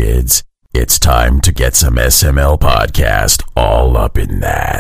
kids. It's time to get some SML podcast all up in that.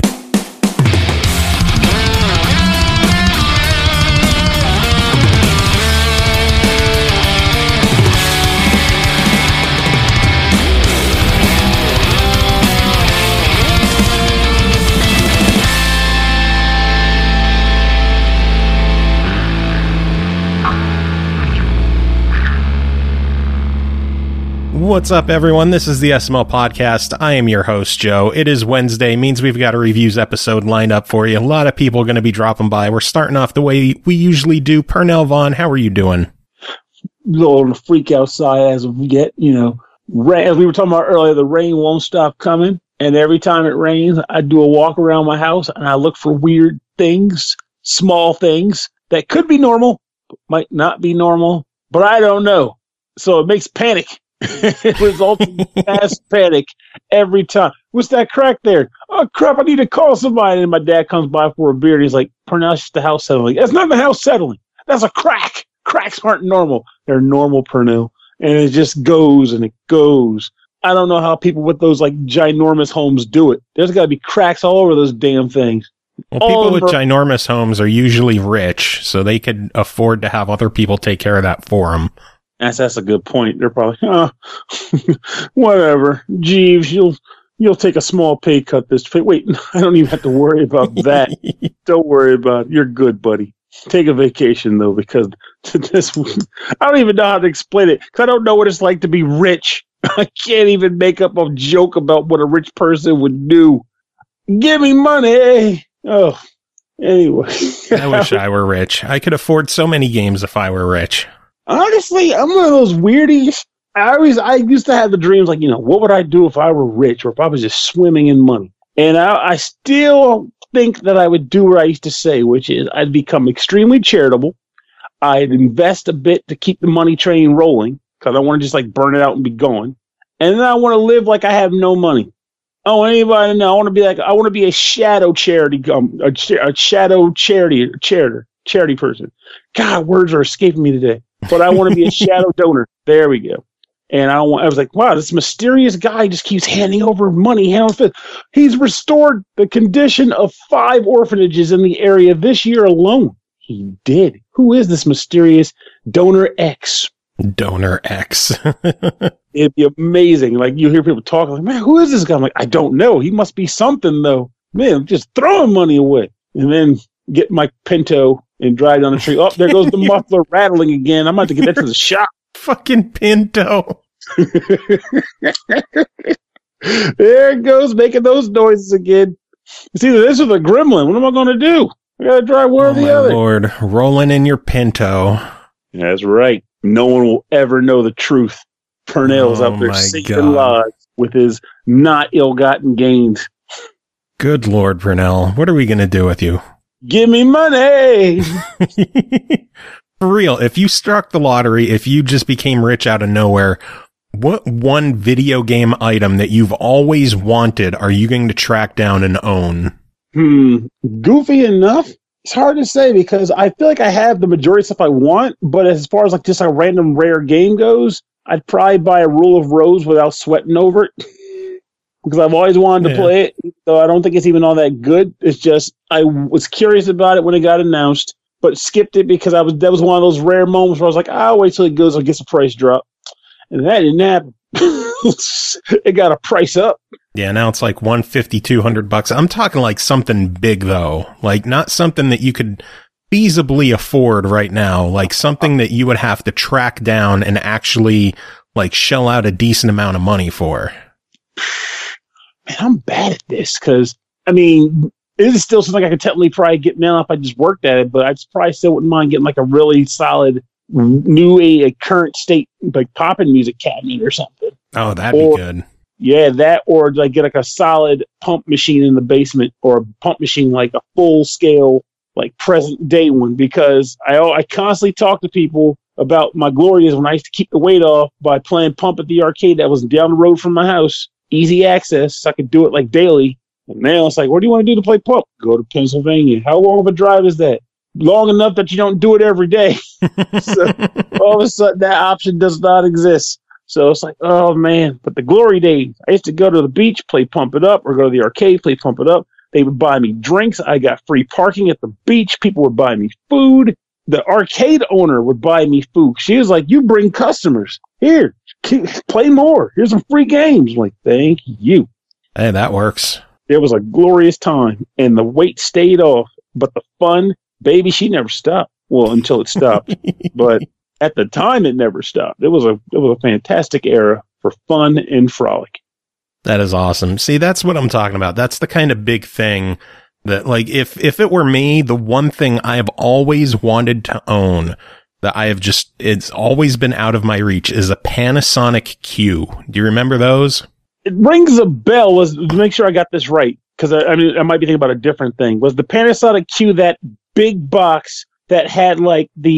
What's up, everyone? This is the SML Podcast. I am your host, Joe. It is Wednesday, means we've got a reviews episode lined up for you. A lot of people are going to be dropping by. We're starting off the way we usually do. Pernell Vaughn, how are you doing? Little freak outside as we get, rain. As we were talking about earlier, the rain won't stop coming. And every time it rains, I do a walk around my house and I look for weird things, small things that could be normal, but might not be normal, but I don't know. So it makes panic. It results in mass panic every time. What's that crack there? Oh crap, I need to call somebody. And my dad comes by for a beer and he's like, Pernell, it's the house settling. That's not the house settling. That's a crack. Cracks aren't normal. They're normal, Pernell. And it just goes and it goes. I don't know how people with those like ginormous homes do it. There's got to be cracks all over those damn things. Well, people with ginormous homes are usually rich, so they could afford to have other people take care of that for them. That's a good point. They're probably, whatever. Jeeves, you'll take a small pay cut this. Wait, I don't even have to worry about that. Don't worry about it. You're good, buddy. Take a vacation though, because this. I don't even know how to explain it because I don't know what it's like to be rich. I can't even make up a joke about what a rich person would do. Give me money. Oh, anyway. I wish I were rich. I could afford so many games if I were rich. Honestly, I'm one of those weirdies. I used to have the dreams like, what would I do if I were rich or if I was just swimming in money? And I still think that I would do what I used to say, which is I'd become extremely charitable. I'd invest a bit to keep the money train rolling because I want to just like burn it out and be gone. And then I want to live like I have no money. I don't want anybody to know. I want to be a shadow charity, a shadow charity person. God, words are escaping me today. But I want to be a shadow donor. There we go. And I was like, wow, this mysterious guy just keeps handing over money. He's restored the condition of 5 orphanages in the area this year alone. He did. Who is this mysterious Donor X? Donor X. It'd be amazing. Like, you hear people talking like, man, who is this guy? I'm like, I don't know. He must be something, though. Man, I'm just throwing money away. And then get my Pinto and drive down the street. Oh, there goes the muffler rattling again. I'm about to get that to the shop. Fucking Pinto. There it goes, making those noises again. It's either this or the Gremlin. What am I going to do? I got to drive one or the other. Lord, rolling in your Pinto. That's right. No one will ever know the truth. Pernell's up there saving lives with his not ill-gotten gains. Good Lord, Pernell. What are we going to do with you? Give me money! For real, if you struck the lottery, if you just became rich out of nowhere, what one video game item that you've always wanted are you going to track down and own? Goofy enough? It's hard to say because I feel like I have the majority of stuff I want, but as far as like just a random rare game goes, I'd probably buy a Rule of Rose without sweating over it. Because I've always wanted to play it, though I don't think it's even all that good. It's just I was curious about it when it got announced, but skipped it because that was one of those rare moments where I was like, I'll wait till it goes and gets a price drop. And that didn't happen. It got a price up. Yeah, now it's like $150, $200. I'm talking like something big though, like not something that you could feasibly afford right now, like something that you would have to track down and actually like shell out a decent amount of money for. Man, I'm bad at this because, it is still something I could technically probably get now if I just worked at it, but I probably still wouldn't mind getting like a really solid a current state like poppin' music cabinet or something. Oh, that'd be good. Yeah, that or like get like a solid pump machine in the basement or a pump machine like a full scale like present day one because I constantly talk to people about my glory days when I used to keep the weight off by playing pump at the arcade that was down the road from my house. Easy access, so I could do it like daily. And now it's like, what do you want to do to play pump? Go to Pennsylvania. How long of a drive is that? Long enough that you don't do it every day. So all of a sudden, that option does not exist. So it's like, oh man. But the glory days, I used to go to the beach, play Pump It Up, or go to the arcade, play Pump It Up. They would buy me drinks. I got free parking at the beach. People would buy me food. The arcade owner would buy me food. She was like, you bring customers. Here, play more. Here's some free games. I'm like, thank you. Hey, that works. It was a glorious time, and the weight stayed off. But the fun, baby, she never stopped. Well, until it stopped. But at the time, it never stopped. It was a fantastic era for fun and frolic. That is awesome. See, that's what I'm talking about. That's the kind of big thing that, like, if it were me, the one thing I have always wanted to own that I have just, it's always been out of my reach is a Panasonic Q. Do you remember those? It rings a bell. To make sure I got this right, because I might be thinking about a different thing. Was the Panasonic Q that big box that had I want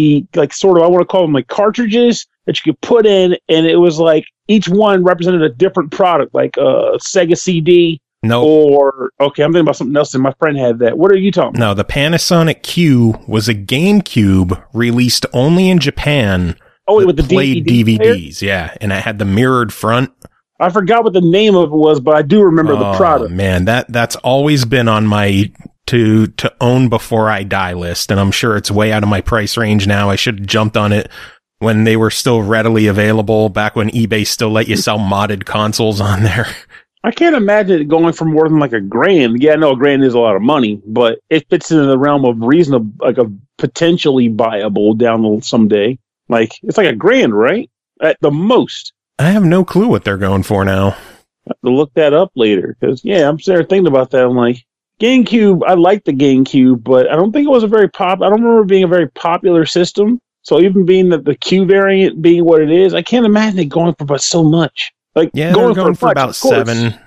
to call them like cartridges that you could put in, and it was like each one represented a different product, like a Sega CD. No. Or, okay, I'm thinking about something else, and my friend had that. What are you talking about? No, the Panasonic Q was a GameCube released only in Japan. Oh, with the played DVD DVDs, yeah, and it had the mirrored front. I forgot what the name of it was, but I do remember the product. Man, that's always been on my to own before I die list, and I'm sure it's way out of my price range now. I should have jumped on it when they were still readily available, back when eBay still let you sell modded consoles on there. I can't imagine it going for more than like $1,000. Yeah, I know $1,000 is a lot of money, but it fits into the realm of reasonable, like a potentially buyable down someday. Like, it's like $1,000, right? At the most. I have no clue what they're going for now. I have to look that up later, because, yeah, I'm sitting there thinking about that. I'm like, GameCube, I like the GameCube, but I don't think it was I don't remember it being a very popular system. So even being that the Q variant being what it is, I can't imagine it going for but so much. Like, yeah, they're going for about $700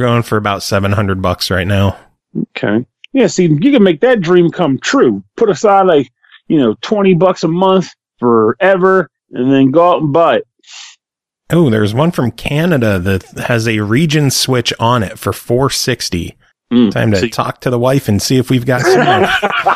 $700 right now. Okay. Yeah, see, you can make that dream come true. Put aside $20 a month forever, and then go out and buy it. Oh, there's one from Canada that has a region switch on it for $460. Time to talk to the wife and see if we've got some more.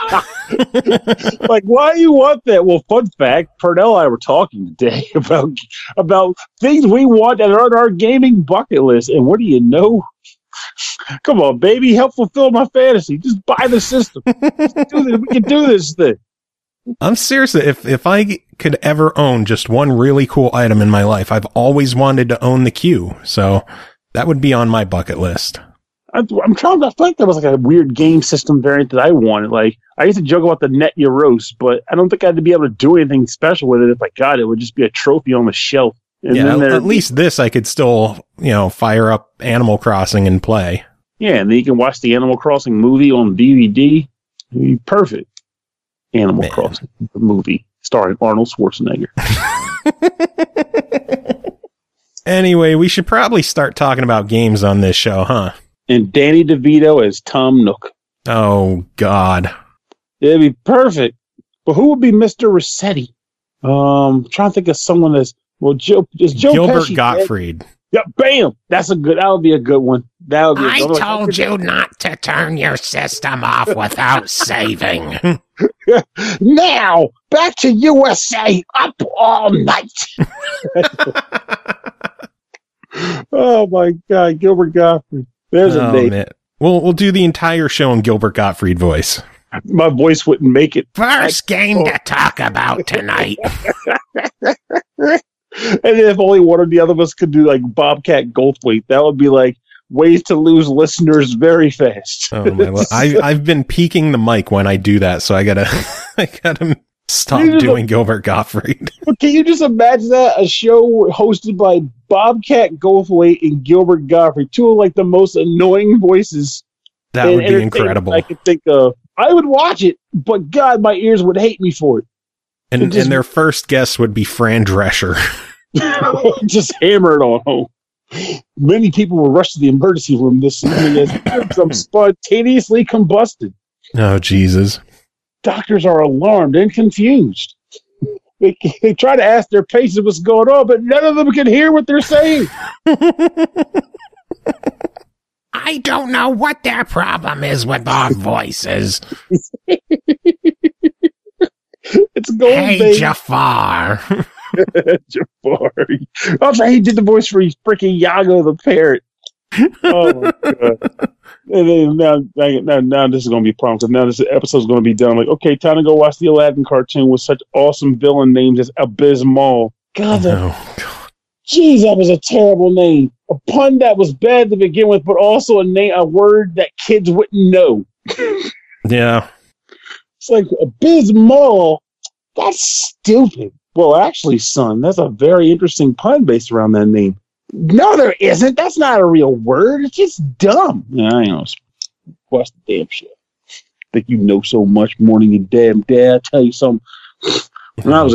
Like, why do you want that? Well, fun fact, Pernell and I were talking today about things we want that are on our gaming bucket list. And what do you know? Come on, baby, help fulfill my fantasy. Just buy the system. We can do this thing. I'm serious. If I could ever own just one really cool item in my life, I've always wanted to own the Q. So that would be on my bucket list. I'm trying to think there was like a weird game system variant that I wanted. Like, I used to joke about the Net Yaros, but I don't think I'd be able to do anything special with it. If I got it, it would just be a trophy on the shelf. And yeah, at least this I could still, fire up Animal Crossing and play. Yeah, and then you can watch the Animal Crossing movie on DVD. It'd be perfect. Animal Crossing, the movie starring Arnold Schwarzenegger. Anyway, we should probably start talking about games on this show, huh? And Danny DeVito as Tom Nook. Oh, God. It'd be perfect. But who would be Mr. Rossetti? I'm trying to think of someone that's... Well, Joe Gilbert Pesci Gottfried. Yeah, bam! That would be a good one. That would be I told you not to turn your system off without saving. Now, back to USA, up all night. Oh, my God. Gilbert Gottfried. There's a name. Man. We'll do the entire show in Gilbert Gottfried voice. My voice wouldn't make it. First game to talk about tonight. And if only one or the other of us could do like Bobcat Goldthwait, that would be like ways to lose listeners very fast. Oh my! I've been peeking the mic when I do that, so I gotta stop doing Gilbert Gottfried. Can you just imagine that? A show hosted by Bobcat Goldthwait and Gilbert Gottfried, two of like the most annoying voices. That would be incredible. I could think of. I would watch it, but God, my ears would hate me for it. And their first guest would be Fran Drescher. Just hammer it on home. Many people were rushed to the emergency room this evening as some spontaneously combusted. Oh, Jesus. Doctors are alarmed and confused. They try to ask their patients what's going on, but none of them can hear what they're saying. I don't know what their problem is with our voices. It's going, hey, baby. Jafar. Jafari. Also, he did the voice for freaking Yago the parrot. Oh my god! And then now this is going to be a problem because now this episode is going to be done. Like, okay, time to go watch the Aladdin cartoon with such awesome villain names as Abysmal. God, jeez, that was a terrible name. A pun that was bad to begin with, but also a word that kids wouldn't know. Yeah, it's like Abysmal. That's stupid. Well, actually, son, that's a very interesting pun based around that name. No, there isn't. That's not a real word. It's just dumb. Yeah, I know. Watch the damn shit. Think you know so much more than your damn dad. I'll tell you something. When I was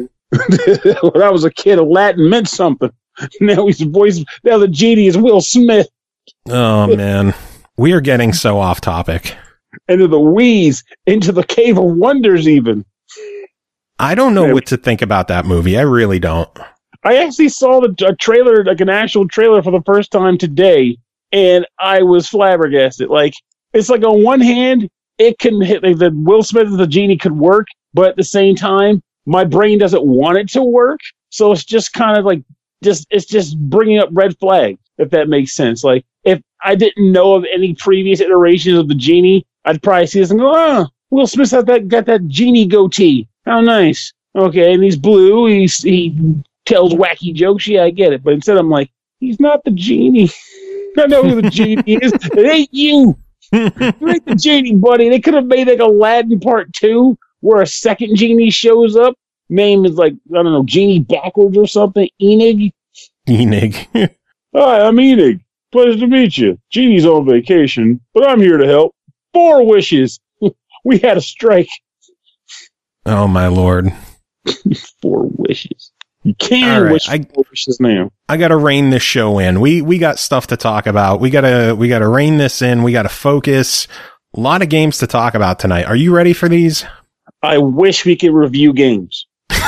a kid, Aladdin meant something. Now now the genie is Will Smith. Oh man, we are getting so off topic. Into the wheeze, into the Cave of Wonders, even. I don't know what to think about that movie. I really don't. I actually saw a trailer, like an actual trailer, for the first time today, and I was flabbergasted. Like, it's like on one hand, it can hit like the Will Smith as the genie could work, but at the same time, my brain doesn't want it to work. So it's just kind of like it's just bringing up red flags, if that makes sense. Like, if I didn't know of any previous iterations of the genie, I'd probably see this and go, Will Smith got that genie goatee. How nice. Okay, and he's blue. He tells wacky jokes. Yeah, I get it. But instead, I'm like, he's not the genie. I know who the genie is. It ain't you. You ain't the genie, buddy. They could have made like Aladdin Part 2 where a second genie shows up. Name is like, I don't know, Genie backwards or something. Enig. Hi, I'm Enig. Pleasure to meet you. Genie's on vacation, but I'm here to help. 4 wishes. We had a strike. Oh, my Lord. 4 wishes. You can wish 4 wishes now. I gotta rein this show in. We got stuff to talk about. We gotta rein this in. We gotta focus. A lot of games to talk about tonight. Are you ready for these? I wish we could review games.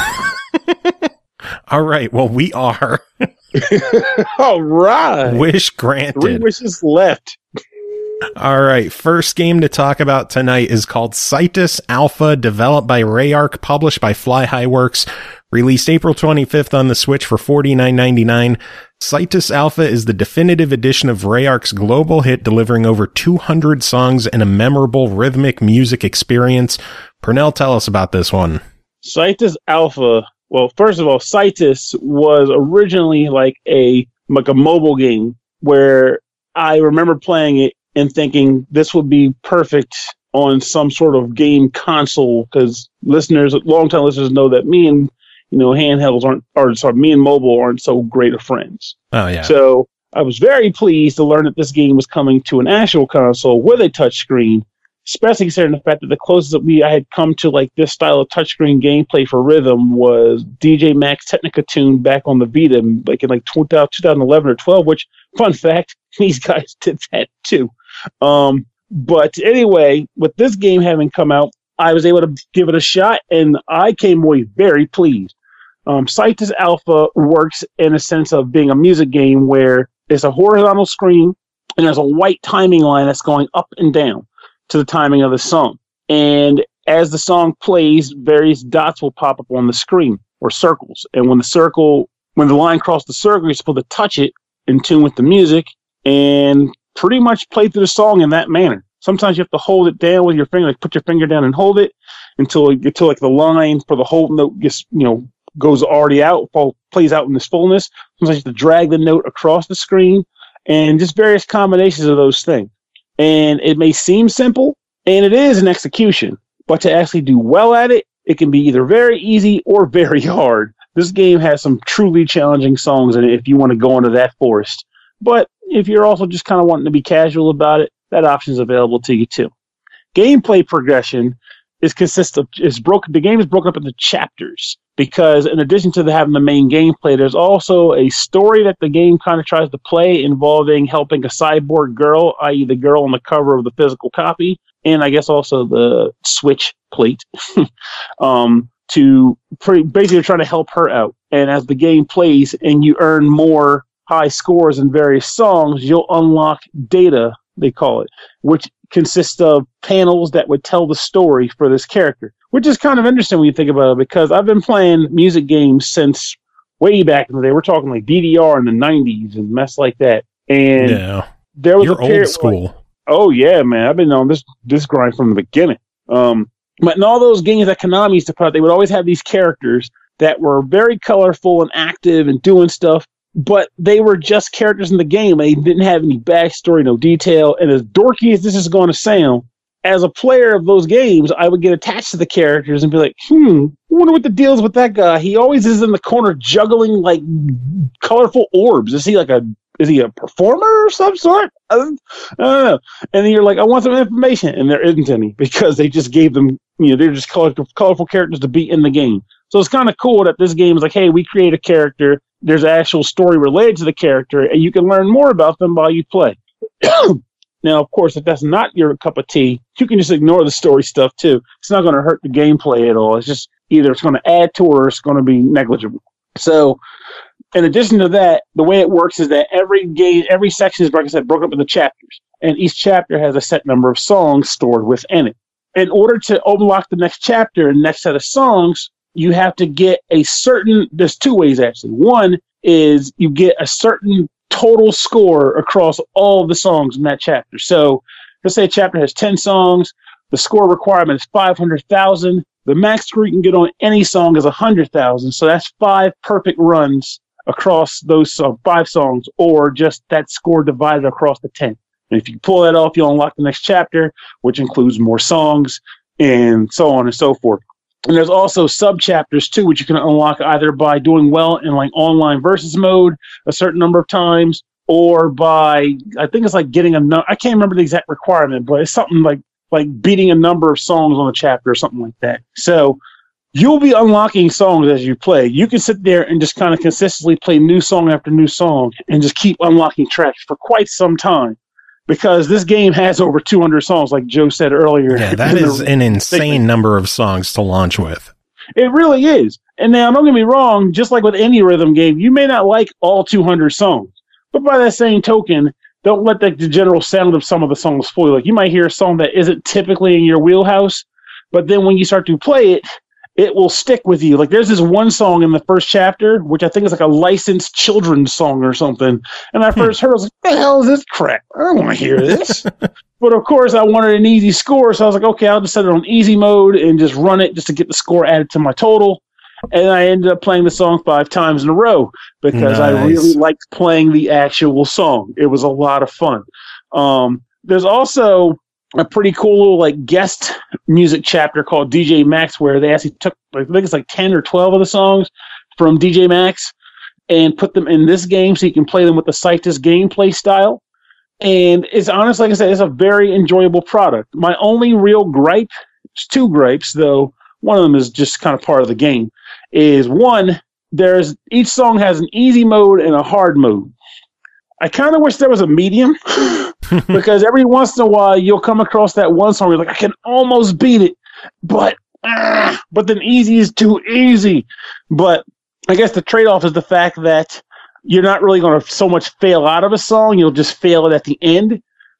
All right. Well, we are. All right. Wish granted. 3 wishes left. All right. First game to talk about tonight is called Cytus Alpha, developed by Rayark, published by Fly High Works, released April 25th on the Switch for $49.99. Cytus Alpha is the definitive edition of Rayark's global hit, delivering over 200 songs and a memorable rhythmic music experience. Pernell, tell us about this one. Cytus Alpha. Well, first of all, Cytus was originally like a mobile game where I remember playing it and thinking this would be perfect on some sort of game console, because long-time listeners know that me and handhelds me and mobile aren't so great of friends. Oh yeah. So I was very pleased to learn that this game was coming to an actual console with a touchscreen, especially considering the fact that the closest that I had come to like this style of touchscreen gameplay for rhythm was DJ Max Technica Tune back on the Vita, like in like 2011 or 12. Which, fun fact, these guys did that too. But anyway, with this game having come out, I was able to give it a shot, and I came away very pleased. Cytus Alpha works in a sense of being a music game where it's a horizontal screen and there's a white timing line that's going up and down to the timing of the song. And as the song plays, various dots will pop up on the screen, or circles. And when the line crosses the circle, you're supposed to touch it in tune with the music and pretty much play through the song in that manner. Sometimes you have to hold it down with your finger, like put your finger down and hold it until like the line for the whole note gets, goes already out, plays out in this fullness. Sometimes you have to drag the note across the screen, and just various combinations of those things. And it may seem simple, and it is in execution, but to actually do well at it, it can be either very easy or very hard. This game has some truly challenging songs in it if you want to go into that forest. But if you're also just kind of wanting to be casual about it, that option is available to you too. Gameplay progression the game is broken up into chapters, because in addition to having the main gameplay, there's also a story that the game kind of tries to play involving helping a cyborg girl, i.e. the girl on the cover of the physical copy, and I guess also the Switch plate, to basically try to help her out. And as the game plays and you earn more high scores in various songs, you'll unlock data, they call it, which consists of panels that would tell the story for this character, which is kind of interesting when you think about it, because I've been playing music games since way back in the day. We're talking like DDR in the 90s and mess like that. And there was You're old school. Like, oh, yeah, man. I've been on this grind from the beginning. But in all those games that Konami used to put out, they would always have these characters that were very colorful and active and doing stuff, but they were just characters in the game. They didn't have any backstory, no detail. And as dorky as this is going to sound, as a player of those games, I would get attached to the characters and be like, I wonder what the deal is with that guy. He always is in the corner juggling like colorful orbs. Is he a performer of some sort? I don't know. And then you're like, I want some information. And there isn't any, because they just gave them, they're just colorful characters to be in the game. So it's kind of cool that this game is like, hey, we create a character. There's an actual story related to the character, and you can learn more about them while you play. Now, of course, if that's not your cup of tea, you can just ignore the story stuff too. It's not going to hurt the gameplay at all. It's just either it's going to add to it or it's going to be negligible. So, in addition to that, the way it works is that every section is, like I said, broken up into chapters, and each chapter has a set number of songs stored within it. In order to unlock the next chapter and next set of songs, you have to get there's two ways actually. One is you get a certain total score across all of the songs in that chapter. So let's say a chapter has 10 songs. The score requirement is 500,000. The max score you can get on any song is 100,000. So that's 5 perfect runs across those 5 songs, or just that score divided across the 10. And if you pull that off, you'll unlock the next chapter, which includes more songs and so on and so forth. And there's also sub-chapters, too, which you can unlock either by doing well in like online versus mode a certain number of times, or by, I think it's like getting I can't remember the exact requirement, but it's something like beating a number of songs on a chapter or something like that. So you'll be unlocking songs as you play. You can sit there and just kind of consistently play new song after new song and just keep unlocking tracks for quite some time. Because this game has over 200 songs, like Joe said earlier. Yeah, that is an insane number of songs to launch with. It really is. And now, don't get me wrong, just like with any rhythm game, you may not like all 200 songs. But by that same token, don't let the general sound of some of the songs fool you. Like, you might hear a song that isn't typically in your wheelhouse, but then when you start to play it, it will stick with you. Like, there's this one song in the first chapter, which I think is like a licensed children's song or something. And I first heard, I was like, what the hell is this crap? I don't want to hear this. But of course, I wanted an easy score, so I was like, okay, I'll just set it on easy mode and just run it just to get the score added to my total. And I ended up playing the song 5 times in a row because I really liked playing the actual song. It was a lot of fun. There's also a pretty cool little like guest music chapter called DJ Max, where they actually took, I think it's like 10 or 12 of the songs from DJ Max and put them in this game so you can play them with the Cytus gameplay style. And it's honestly, like I said, it's a very enjoyable product. My only real gripe, it's 2 gripes though, one of them is just kind of part of the game, is one, each song has an easy mode and a hard mode. I kind of wish there was a medium because every once in a while you'll come across that one song where you're like, I can almost beat it, but then easy is too easy. But I guess the trade-off is the fact that you're not really going to so much fail out of a song, you'll just fail it at the end.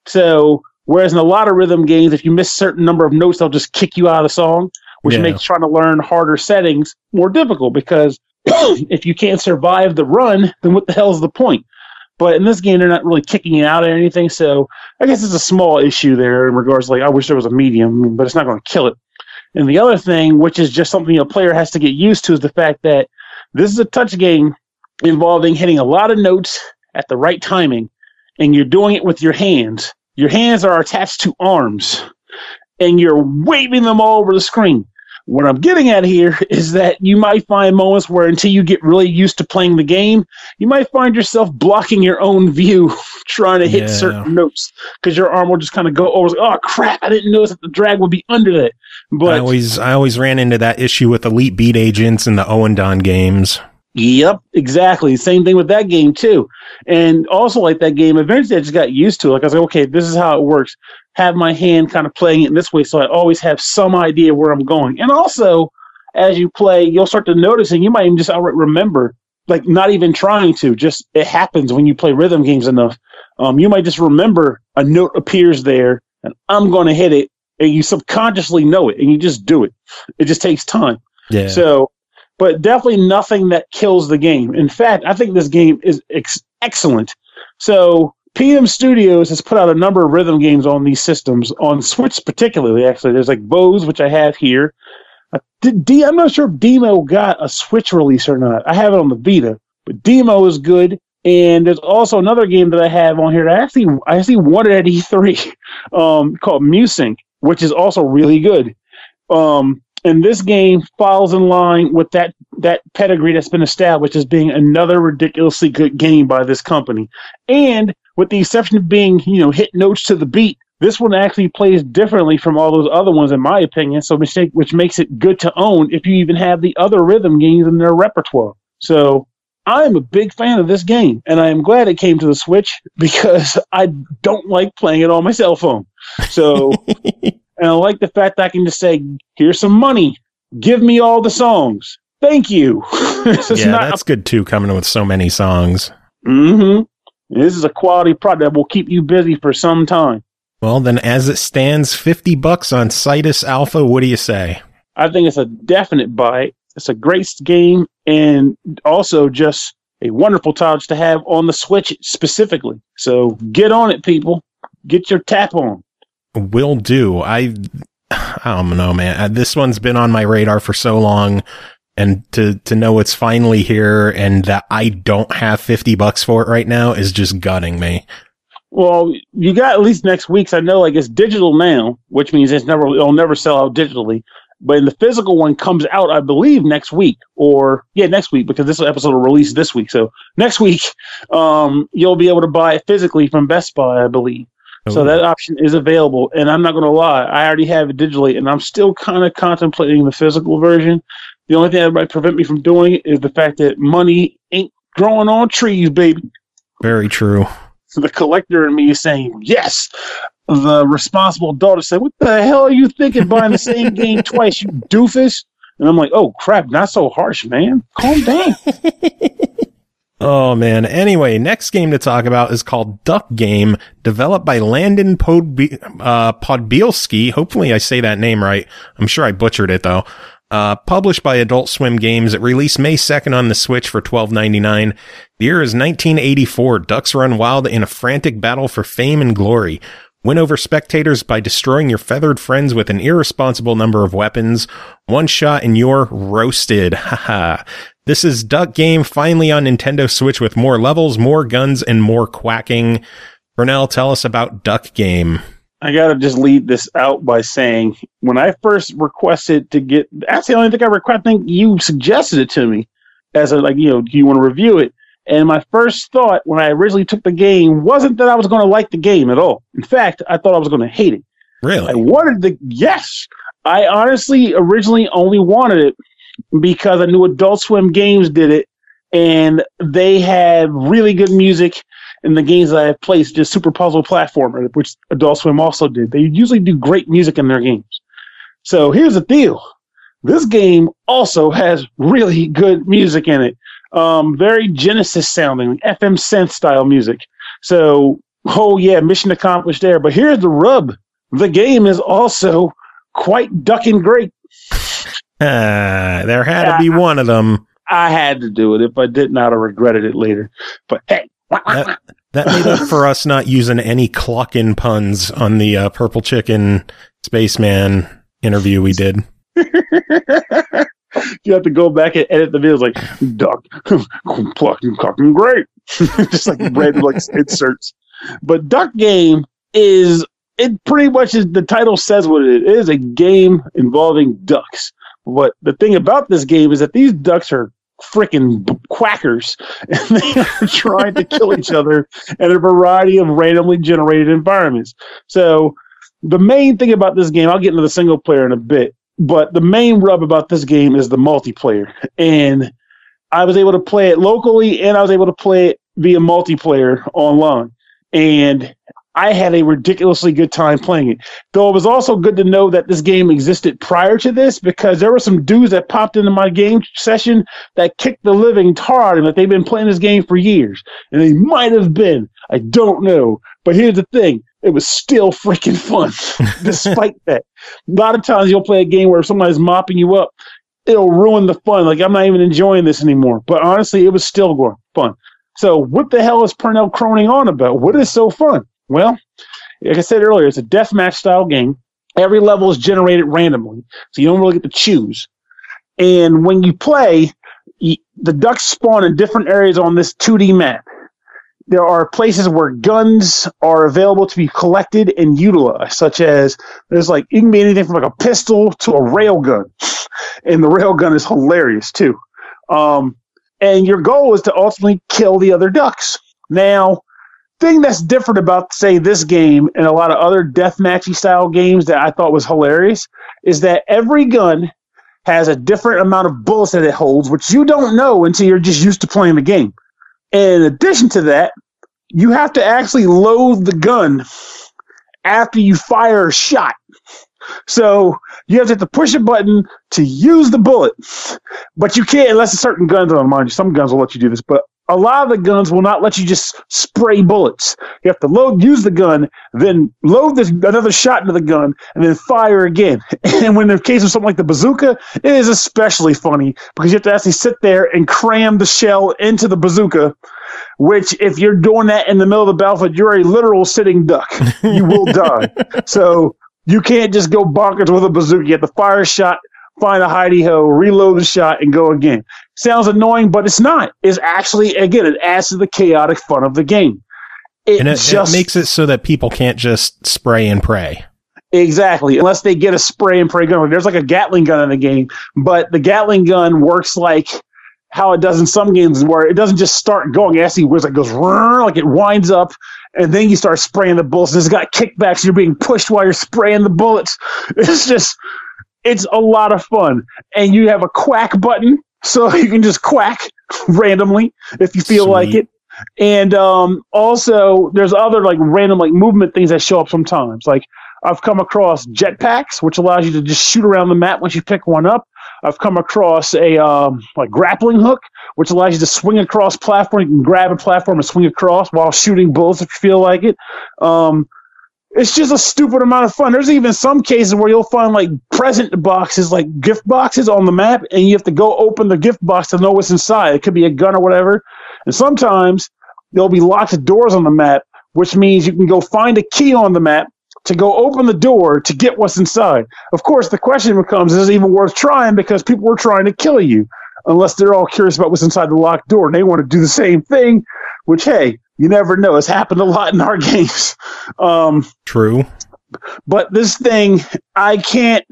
So whereas in a lot of rhythm games, if you miss a certain number of notes, they'll just kick you out of the song, which makes trying to learn harder settings more difficult because if you can't survive the run, then what the hell is the point? But in this game, they're not really kicking it out or anything, so I guess it's a small issue there in regards to, like, I wish there was a medium, but it's not going to kill it. And the other thing, which is just something a player has to get used to, is the fact that this is a touch game involving hitting a lot of notes at the right timing, and you're doing it with your hands. Your hands are attached to arms, and you're waving them all over the screen. What I'm getting at here is that you might find moments where until you get really used to playing the game, you might find yourself blocking your own view trying to hit certain notes because your arm will just kind of go over. Oh, crap, I didn't notice that the drag would be under that. But I always ran into that issue with Elite Beat Agents and the Owendan games. Yep, exactly. Same thing with that game, too. And also like that game, eventually I just got used to it. Like I was like, okay, this is how it works. Have my hand kind of playing it in this way so I always have some idea where I'm going. And also, as you play, you'll start to notice, and you might even just outright remember, like not even trying to, just it happens when you play rhythm games enough. You might just remember a note appears there, and I'm going to hit it, and you subconsciously know it, and you just do it. It just takes time. Yeah. So, but definitely nothing that kills the game. In fact, I think this game is excellent. So, PM Studios has put out a number of rhythm games on these systems, on Switch particularly, actually. There's like Bose, which I have here. I'm not sure if Demo got a Switch release or not. I have it on the Vita, but Demo is good. And there's also another game that I have on here that I actually wanted at E3 called Musync, which is also really good. And this game follows in line with that pedigree that's been established as being another ridiculously good game by this company. And with the exception of being, hit notes to the beat, this one actually plays differently from all those other ones, in my opinion, so which makes it good to own if you even have the other rhythm games in their repertoire. So I'm a big fan of this game, and I am glad it came to the Switch because I don't like playing it on my cell phone. So, and I like the fact that I can just say, here's some money. Give me all the songs. Thank you. That's good too, coming in with so many songs. Mm-hmm. This is a quality product that will keep you busy for some time. Well, then as it stands, $50 on Citus Alpha. What do you say? I think it's a definite buy. It's a great game, and also just a wonderful title to have on the Switch specifically. So get on it, people. Get your tap on. Will do. I don't know, man. This one's been on my radar for so long, and to know it's finally here and that I don't have $50 for it right now is just gutting me. Well, you got at least next week's. I know, it's digital now, which means it'll never sell out digitally. But the physical one comes out, I believe, next week. Next week, because this episode will release this week. So next week, you'll be able to buy it physically from Best Buy, I believe. Oh. So that option is available. And I'm not going to lie, I already have it digitally, and I'm still kind of contemplating the physical version. The only thing that might prevent me from doing it is the fact that money ain't growing on trees, baby. Very true. So the collector in me is saying, yes. The responsible adult is saying, what the hell are you thinking buying the same game twice, you doofus? And I'm like, oh, crap, not so harsh, man. Calm down. Oh, man. Anyway, next game to talk about is called Duck Game, developed by Landon Podbielski. Hopefully I say that name right. I'm sure I butchered it, though. Published by Adult Swim Games. It released May 2nd on the Switch for $12.99. The year is 1984. Ducks run wild in a frantic battle for fame and glory. Win over spectators by destroying your feathered friends with an irresponsible number of weapons. One shot and you're roasted. Haha. This is Duck Game, finally on Nintendo Switch with more levels, more guns, and more quacking. Brunel, tell us about Duck Game. I gotta just lead this out by saying, when I first requested to get, actually, I don't think I think you suggested it to me as do you want to review it? And my first thought when I originally took the game wasn't that I was going to like the game at all. In fact, I thought I was going to hate it. Really? Yes. I honestly originally only wanted it because I knew Adult Swim Games did it, and they had really good music in the games that I have played, just Super Puzzle Platformer, which Adult Swim also did. They usually do great music in their games. So here's the deal. This game also has really good music in it. Very Genesis sounding, FM synth style music. So, mission accomplished there. But here's the rub. The game is also quite ducking great. There had to be one of them. I had to do it. If I didn't, I'd have regretted it later. But hey. That made up for us not using any clock-in puns on the Purple Chicken Spaceman interview we did. You have to go back and edit the videos like duck, clocking great, just like red inserts. But Duck Game pretty much is, the title says what it is a game involving ducks. But the thing about this game is that these ducks are freaking quackers, and they are trying to kill each other in a variety of randomly generated environments. So the main thing about this game, I'll get into the single player in a bit. But the main rub about this game is the multiplayer. And I was able to play it locally, and I was able to play it via multiplayer online. And I had a ridiculously good time playing it. Though it was also good to know that this game existed prior to this, because there were some dudes that popped into my game session that kicked the living tar out of them, that they've been playing this game for years. And they might have been. I don't know. But here's the thing. it was still freaking fun, despite that. A lot of times you'll play a game where somebody's mopping you up, it'll ruin the fun. Like, I'm not even enjoying this anymore. But honestly, it was still fun. So what the hell is Pernell Croning on about? What is so fun? Well, like I said earlier, it's a deathmatch style game. Every level is generated randomly, so you don't really get to choose. And when you play, the ducks spawn in different areas on this 2D map. There are places where guns are available to be collected and utilized, such as there's like, you can be anything from like a pistol to a rail gun. And the rail gun is hilarious too. And your goal is to ultimately kill the other ducks. Now, thing that's different about, say, this game and a lot of other deathmatchy style games that I thought was hilarious is that every gun has a different amount of bullets that it holds, which you don't know until you're just used to playing the game. And in addition to that, you have to actually load the gun after you fire a shot. So you have to push a button to use the bullet, but you can't unless a certain guns are, mind you, some guns will let you do this, but a lot of the guns will not let you just spray bullets. You have to use the gun, then load another shot into the gun, and then fire again. And when in the case of something like the bazooka, it is especially funny because you have to actually sit there and cram the shell into the bazooka, which if you're doing that in the middle of the battlefield, you're a literal sitting duck. You will die. So you can't just go bonkers with a bazooka. You have to fire a shot, find a hidey-ho, reload the shot, and go again. Sounds annoying, but it's not. It's actually, again, it adds to the chaotic fun of the game. It makes it so that people can't just spray and pray. Exactly, unless they get a spray and pray gun. There's like a Gatling gun in the game, but the Gatling gun works like how it does in some games where it doesn't just start going. It actually goes like it winds up, and then you start spraying the bullets. It's got kickbacks. You're being pushed while you're spraying the bullets. It's a lot of fun. And you have a quack button, so you can just quack randomly if you feel like it. And also, there's other like random like movement things that show up sometimes. Like I've come across jetpacks, which allows you to just shoot around the map once you pick one up. I've come across a like grappling hook, which allows you to swing across platform. You can grab a platform and swing across while shooting bullets if you feel like it. It's just a stupid amount of fun. There's even some cases where you'll find like present boxes, like gift boxes on the map, and you have to go open the gift box to know what's inside. It could be a gun or whatever. And sometimes there'll be lots of doors on the map, which means you can go find a key on the map to go open the door to get what's inside. Of course, the question becomes, is it even worth trying because people are trying to kill you, unless they're all curious about what's inside the locked door and they want to do the same thing, which, hey, you never know. It's happened a lot in our games. True. But this thing, I can't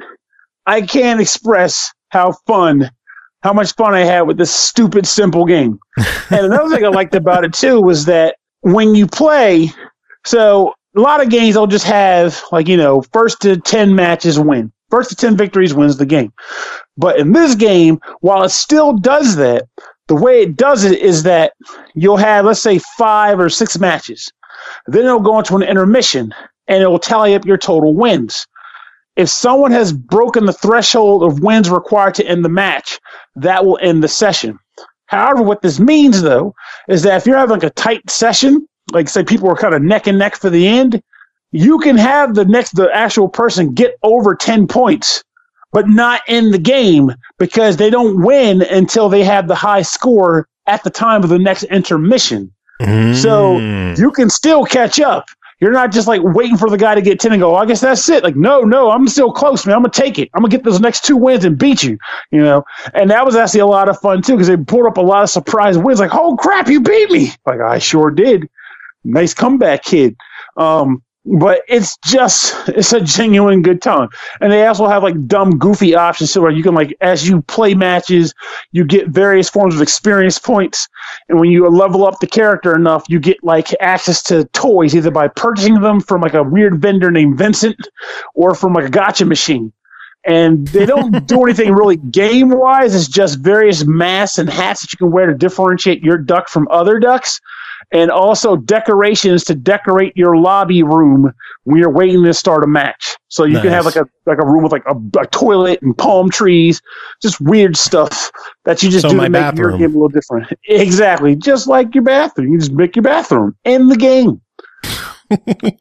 express how much fun I had with this stupid, simple game. And another thing I liked about it, too, was that when you play, so a lot of games, they'll just have, like, first to 10 matches win. First to 10 victories wins the game. But in this game, while it still does that, the way it does it is that you'll have, let's say, 5 or 6 matches. Then it'll go into an intermission, and it will tally up your total wins. If someone has broken the threshold of wins required to end the match, that will end the session. However, what this means, though, is that if you're having like a tight session, like say people are kind of neck and neck for the end, you can have the actual person get over 10 points, but not in the game because they don't win until they have the high score at the time of the next intermission. So you can still catch up. You're not just like waiting for the guy to get 10 and go, I guess that's it. Like, no, I'm still close, man. I'm going to take it. I'm going to get those next 2 wins and beat you, And that was actually a lot of fun, too, because they pulled up a lot of surprise wins. Like, oh, crap, you beat me. Like, I sure did. Nice comeback, kid. But it's a genuine good time. And they also have like dumb, goofy options so where you can like, as you play matches, you get various forms of experience points. And when you level up the character enough, you get like access to toys, either by purchasing them from like a weird vendor named Vincent or from like a gacha machine. And they don't do anything really game-wise. It's just various masks and hats that you can wear to differentiate your duck from other ducks. And also decorations to decorate your lobby room when you're waiting to start a match. So you can have like a room with like a toilet and palm trees, just weird stuff that you just do to make your game a little different. Exactly. Just like your bathroom. You just make your bathroom in the game.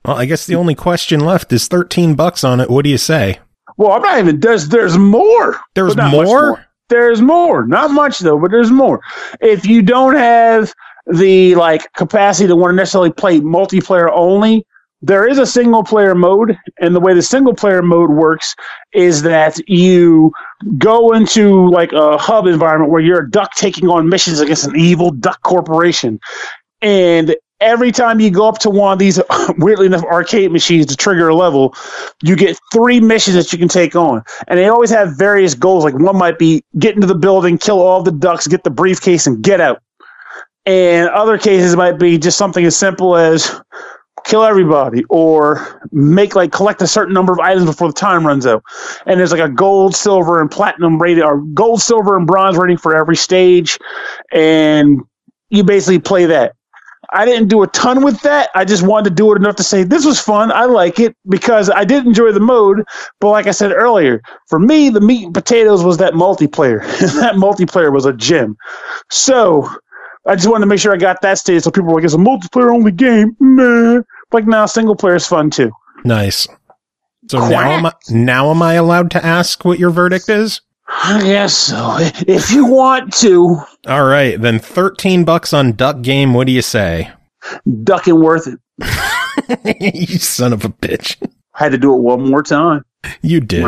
Well, I guess the only question left is $13 on it. What do you say? Well, I'm not even. There's more. There's but not much more? There's more. Not much though, but there's more. If you don't have the capacity to want to necessarily play multiplayer only, there is a single player mode, and the way the single player mode works is that you go into a hub environment where you're a duck taking on missions against an evil duck corporation, and every time you go up to one of these, weirdly enough, arcade machines to trigger a level, you get 3 missions that you can take on. And they always have various goals. Like one might be get into the building, kill all the ducks, get the briefcase, and get out. And other cases might be just something as simple as kill everybody or collect a certain number of items before the time runs out. And there's a gold, silver, and platinum rating, or gold, silver, and bronze rating for every stage. And you basically play that. I didn't do a ton with that. I just wanted to do it enough to say this was fun. I like it because I did enjoy the mode. But like I said earlier, for me, the meat and potatoes was that multiplayer. That multiplayer was a gem. So I just wanted to make sure I got that stage so people were like, it's a multiplayer only game. Meh. Now single player is fun too. Nice. So now am I allowed to ask what your verdict is? I guess so. If you want to. All right, then $13 on Duck Game. What do you say? Ducking worth it. You son of a bitch. I had to do it one more time. You did.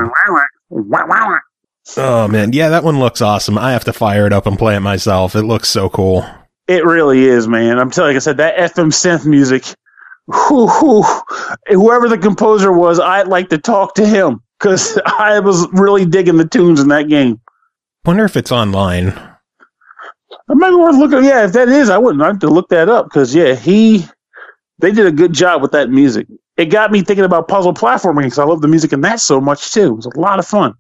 Oh, man. Yeah, that one looks awesome. I have to fire it up and play it myself. It looks so cool. It really is, man. I'm telling you, like I said, that FM synth music, whoever the composer was, I'd like to talk to him. Because I was really digging the tunes in that game. Wonder if it's online. It might be worth looking. Yeah, if that is, I wouldn't have to look that up. Because, yeah, they did a good job with that music. It got me thinking about puzzle platforming because I love the music in that so much, too. It was a lot of fun.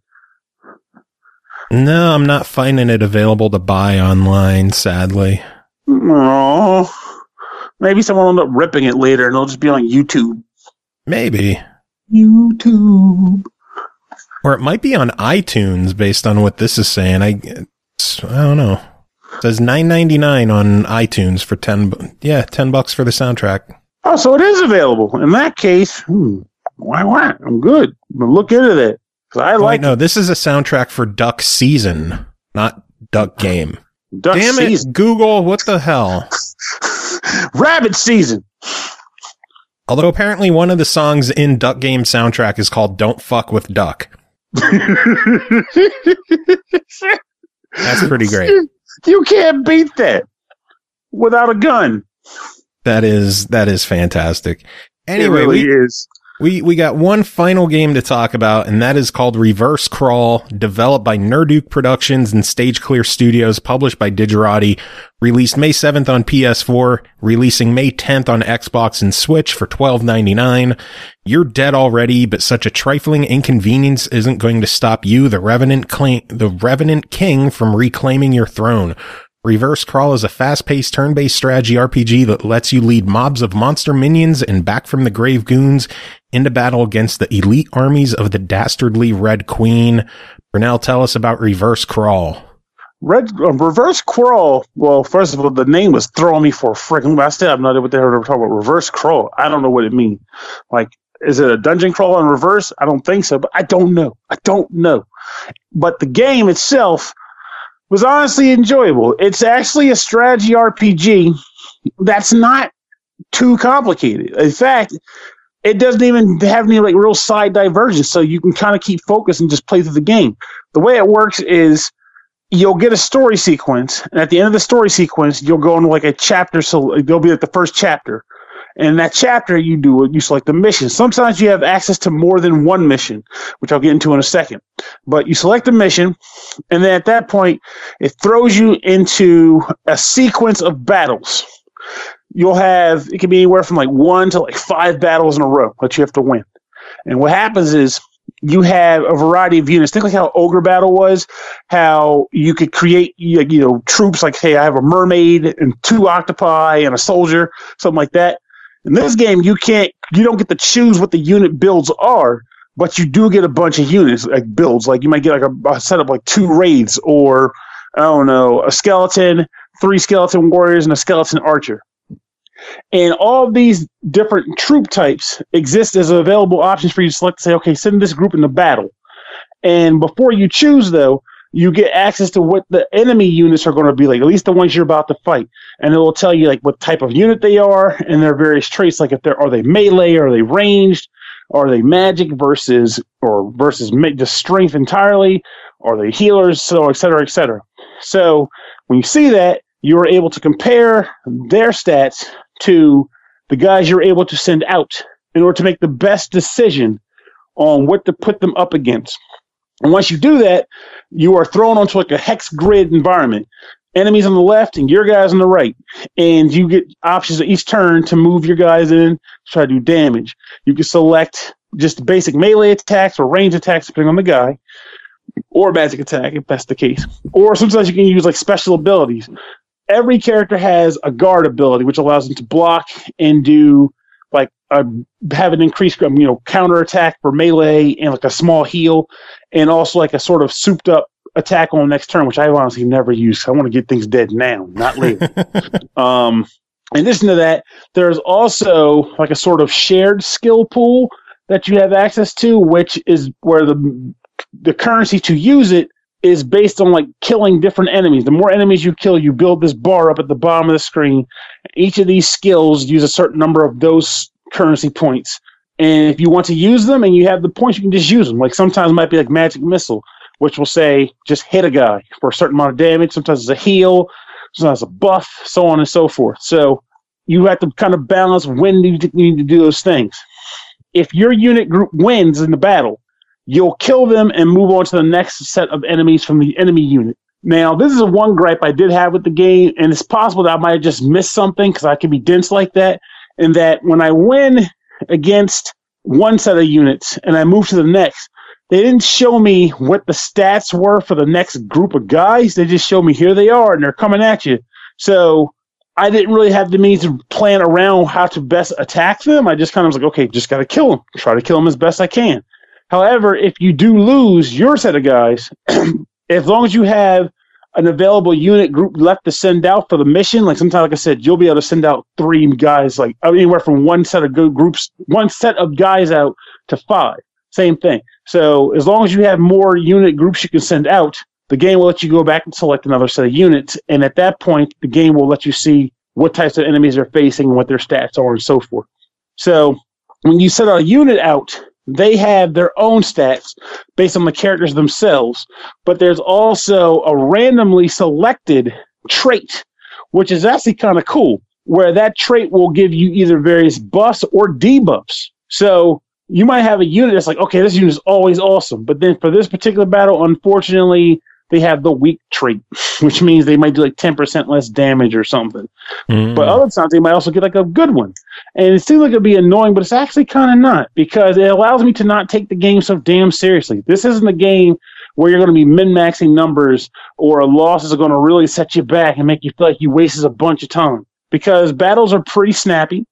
No, I'm not finding it available to buy online, sadly. Oh, maybe someone will end up ripping it later and it'll just be on YouTube. Maybe. YouTube. Or it might be on iTunes based on what this is saying. I don't know. It says $9.99 on iTunes for $10 for the soundtrack. Oh, so it is available. In that case, why? I'm good. I'm gonna look into that. No, this is a soundtrack for Duck Season, not Duck Game. Duck Damn Season. It, Google, what the hell? Rabbit Season. Although apparently one of the songs in Duck Game soundtrack is called Don't Fuck with Duck. That's pretty great. You can't beat that without a gun. That is fantastic. Anyway, it really is. We got one final game to talk about, and that is called Reverse Crawl, developed by Nerduke Productions and Stage Clear Studios, published by Digerati, released May 7th on PS4, releasing May 10th on Xbox and Switch for $12.99. You're dead already, but such a trifling inconvenience isn't going to stop you, the Revenant King, from reclaiming your throne. Reverse Crawl is a fast-paced turn-based strategy RPG that lets you lead mobs of monster minions and back from the grave goons into battle against the elite armies of the dastardly Red Queen. Brunel, tell us about Reverse Crawl. Reverse Crawl, well, first of all, the name was throwing me for a freaking... I still have no idea what the hell we're talking about. Reverse Crawl. I don't know what it means. Is it a dungeon crawl in reverse? I don't think so, but I don't know. But the game itself was honestly enjoyable. It's actually a strategy RPG that's not too complicated. In fact, it doesn't even have any real side divergence, so you can kind of keep focused and just play through the game. The way it works is you'll get a story sequence, and at the end of the story sequence, you'll go into a chapter, so it'll be the first chapter. And in that chapter, you select a mission. Sometimes you have access to more than one mission, which I'll get into in a second. But you select a mission, and then at that point, it throws you into a sequence of battles. It can be anywhere from 1 to 5 battles in a row that you have to win. And what happens is you have a variety of units. Think how Ogre Battle was, how you could create troops hey, I have a mermaid and 2 octopi and a soldier, something like that. In this game, you don't get to choose what the unit builds are, but you do get a bunch of units, builds. You might get a set of 2 raids, or, I don't know, a skeleton, 3 skeleton warriors, and a skeleton archer. And all of these different troop types exist as available options for you to select to say, okay, send this group into battle. And before you choose, though, you get access to what the enemy units are going to be like, at least the ones you're about to fight. And it will tell you like what type of unit they are and their various traits, like if are they melee, are they ranged, are they magic versus just strength entirely, are they healers, so et cetera, et cetera. So when you see that, you are able to compare their stats to the guys you're able to send out in order to make the best decision on what to put them up against. And once you do that, you are thrown onto like a hex grid environment. Enemies on the left and your guys on the right. And you get options at each turn to move your guys in to try to do damage. You can select just basic melee attacks or range attacks depending on the guy, or magic attack if that's the case. Or sometimes you can use like special abilities. Every character has a guard ability, which allows them to block and do like have an increased counter attack for melee and like a small heal, and also like a sort of souped up attack on the next turn, which I honestly never use. I want to get things dead now, not later. In addition to that, there's also like a sort of shared skill pool that you have access to, which is where the currency to use it is based on like killing different enemies. The more enemies you kill, you build this bar up at the bottom of the screen. Each of these skills use a certain number of those currency points. And if you want to use them and you have the points, you can just use them. Like sometimes it might be like magic missile, which will say just hit a guy for a certain amount of damage. Sometimes it's a heal, sometimes a buff, so on and so forth. So you have to kind of balance when you need to do those things. If your unit group wins in the battle, you'll kill them and move on to the next set of enemies from the enemy unit. Now, this is one gripe I did have with the game, and it's possible that I might have just missed something because I can be dense like that, and that when I win against one set of units and I move to the next, they didn't show me what the stats were for the next group of guys. They just showed me here they are, and they're coming at you. So I didn't really have the means to plan around how to best attack them. I just kind of was like, okay, just got to kill them. Try to kill them as best I can. However, if you do lose your set of guys, as long as you have an available unit group left to send out for the mission, like sometimes, like I said, you'll be able to send out 3 guys, like anywhere from one set of guys out to 5. Same thing. So as long as you have more unit groups you can send out, the game will let you go back and select another set of units. And at that point, the game will let you see what types of enemies they're facing and what their stats are and so forth. So when you set a unit out, they have their own stats based on the characters themselves, but there's also a randomly selected trait, which is actually kind of cool, where that trait will give you either various buffs or debuffs. So you might have a unit that's like, okay, this unit is always awesome, but then for this particular battle, unfortunately, they have the weak trait, which means they might do like 10% less damage or something. But other times they might also get like a good one. And it seems like it'd be annoying, but it's actually kind of not, because it allows me to not take the game so damn seriously. This isn't a game where you're going to be min-maxing numbers or losses are going to really set you back and make you feel like you wasted a bunch of time, because battles are pretty snappy.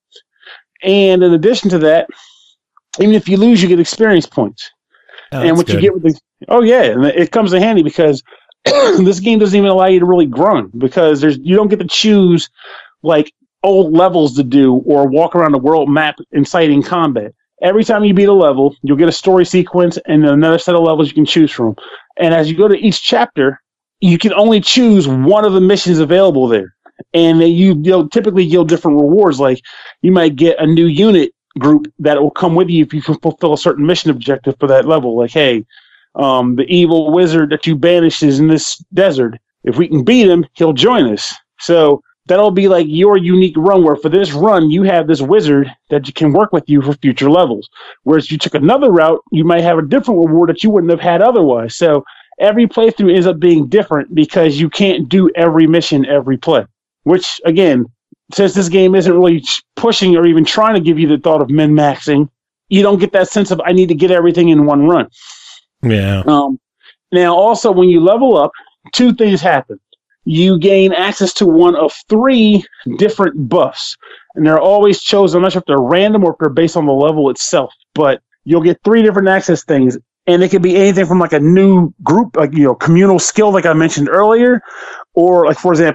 And in addition to that, even if you lose, you get experience points. And what you get with and it comes in handy because this game doesn't even allow you to really grunt, because you don't get to choose like old levels to do or walk around the world map inciting combat. Every time you beat a level, you'll get a story sequence and another set of levels you can choose from. And as you go to each chapter, you can only choose one of the missions available there. And you'll typically yield different rewards. Like you might get a new unit group that will come with you if you can fulfill a certain mission objective for that level. Like, hey, the evil wizard that you banished is in this desert. If we can beat him, he'll join us. So that'll be like your unique run, where for this run, you have this wizard that you can work with you for future levels. Whereas you took another route, you might have a different reward that you wouldn't have had otherwise. So every playthrough ends up being different because you can't do every mission every play. Which, again, since this game isn't really pushing or even trying to give you the thought of min-maxing, you don't get that sense of, I need to get everything in one run. Yeah. Now, also, when you level up, 2 things happen. You gain access to one of 3 different buffs. And they're always chosen. I'm not sure if they're random or if they're based on the level itself. But you'll get 3 different access things. And it could be anything from like a new group, like, communal skill, like I mentioned earlier. Or, like, for example,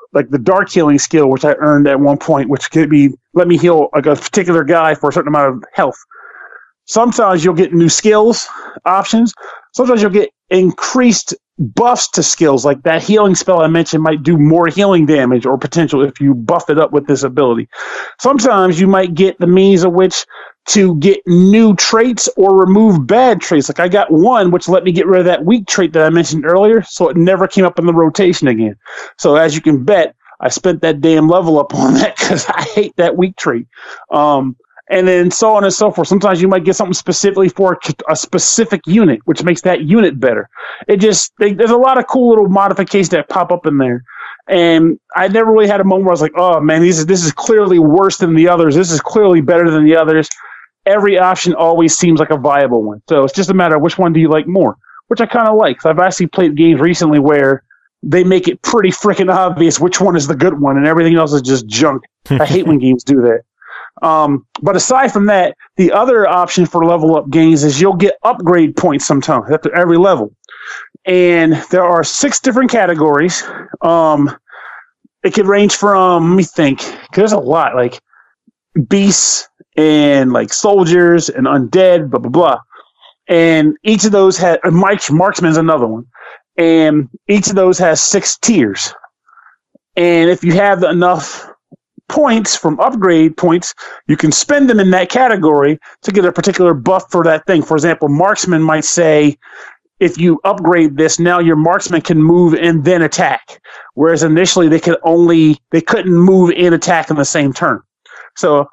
like the dark healing skill, which I earned at one point, which could be let me heal like a particular guy for a certain amount of health. Sometimes you'll get new skills options. Sometimes you'll get increased buffs to skills, like that healing spell I mentioned might do more healing damage or potential if you buff it up with this ability. Sometimes you might get the means of which to get new traits or remove bad traits. Like I got one which let me get rid of that weak trait that I mentioned earlier, so it never came up in the rotation again. So as you can bet, I spent that damn level up on that because I hate that weak trait. And then so on and so forth. Sometimes you might get something specifically for a specific unit, which makes that unit better. There's a lot of cool little modifications that pop up in there. And I never really had a moment where I was like, oh man, this is clearly worse than the others. This is clearly better than the others. Every option always seems like a viable one. So it's just a matter of which one do you like more, which I kind of like. So I've actually played games recently where they make it pretty freaking obvious which one is the good one and everything else is just junk. I hate when games do that. But aside from that, the other option for level up games is you'll get upgrade points sometimes after every level. And there are 6 different categories. It could range from, let me think, 'cause there's a lot, like beasts and like soldiers and undead, blah, blah, blah. And each of those has, marksman's another one. And each of those has 6 tiers. And if you have enough points from upgrade points, you can spend them in that category to get a particular buff for that thing. For example, marksman might say, if you upgrade this, now your marksman can move and then attack. Whereas initially they couldn't move and attack in the same turn. So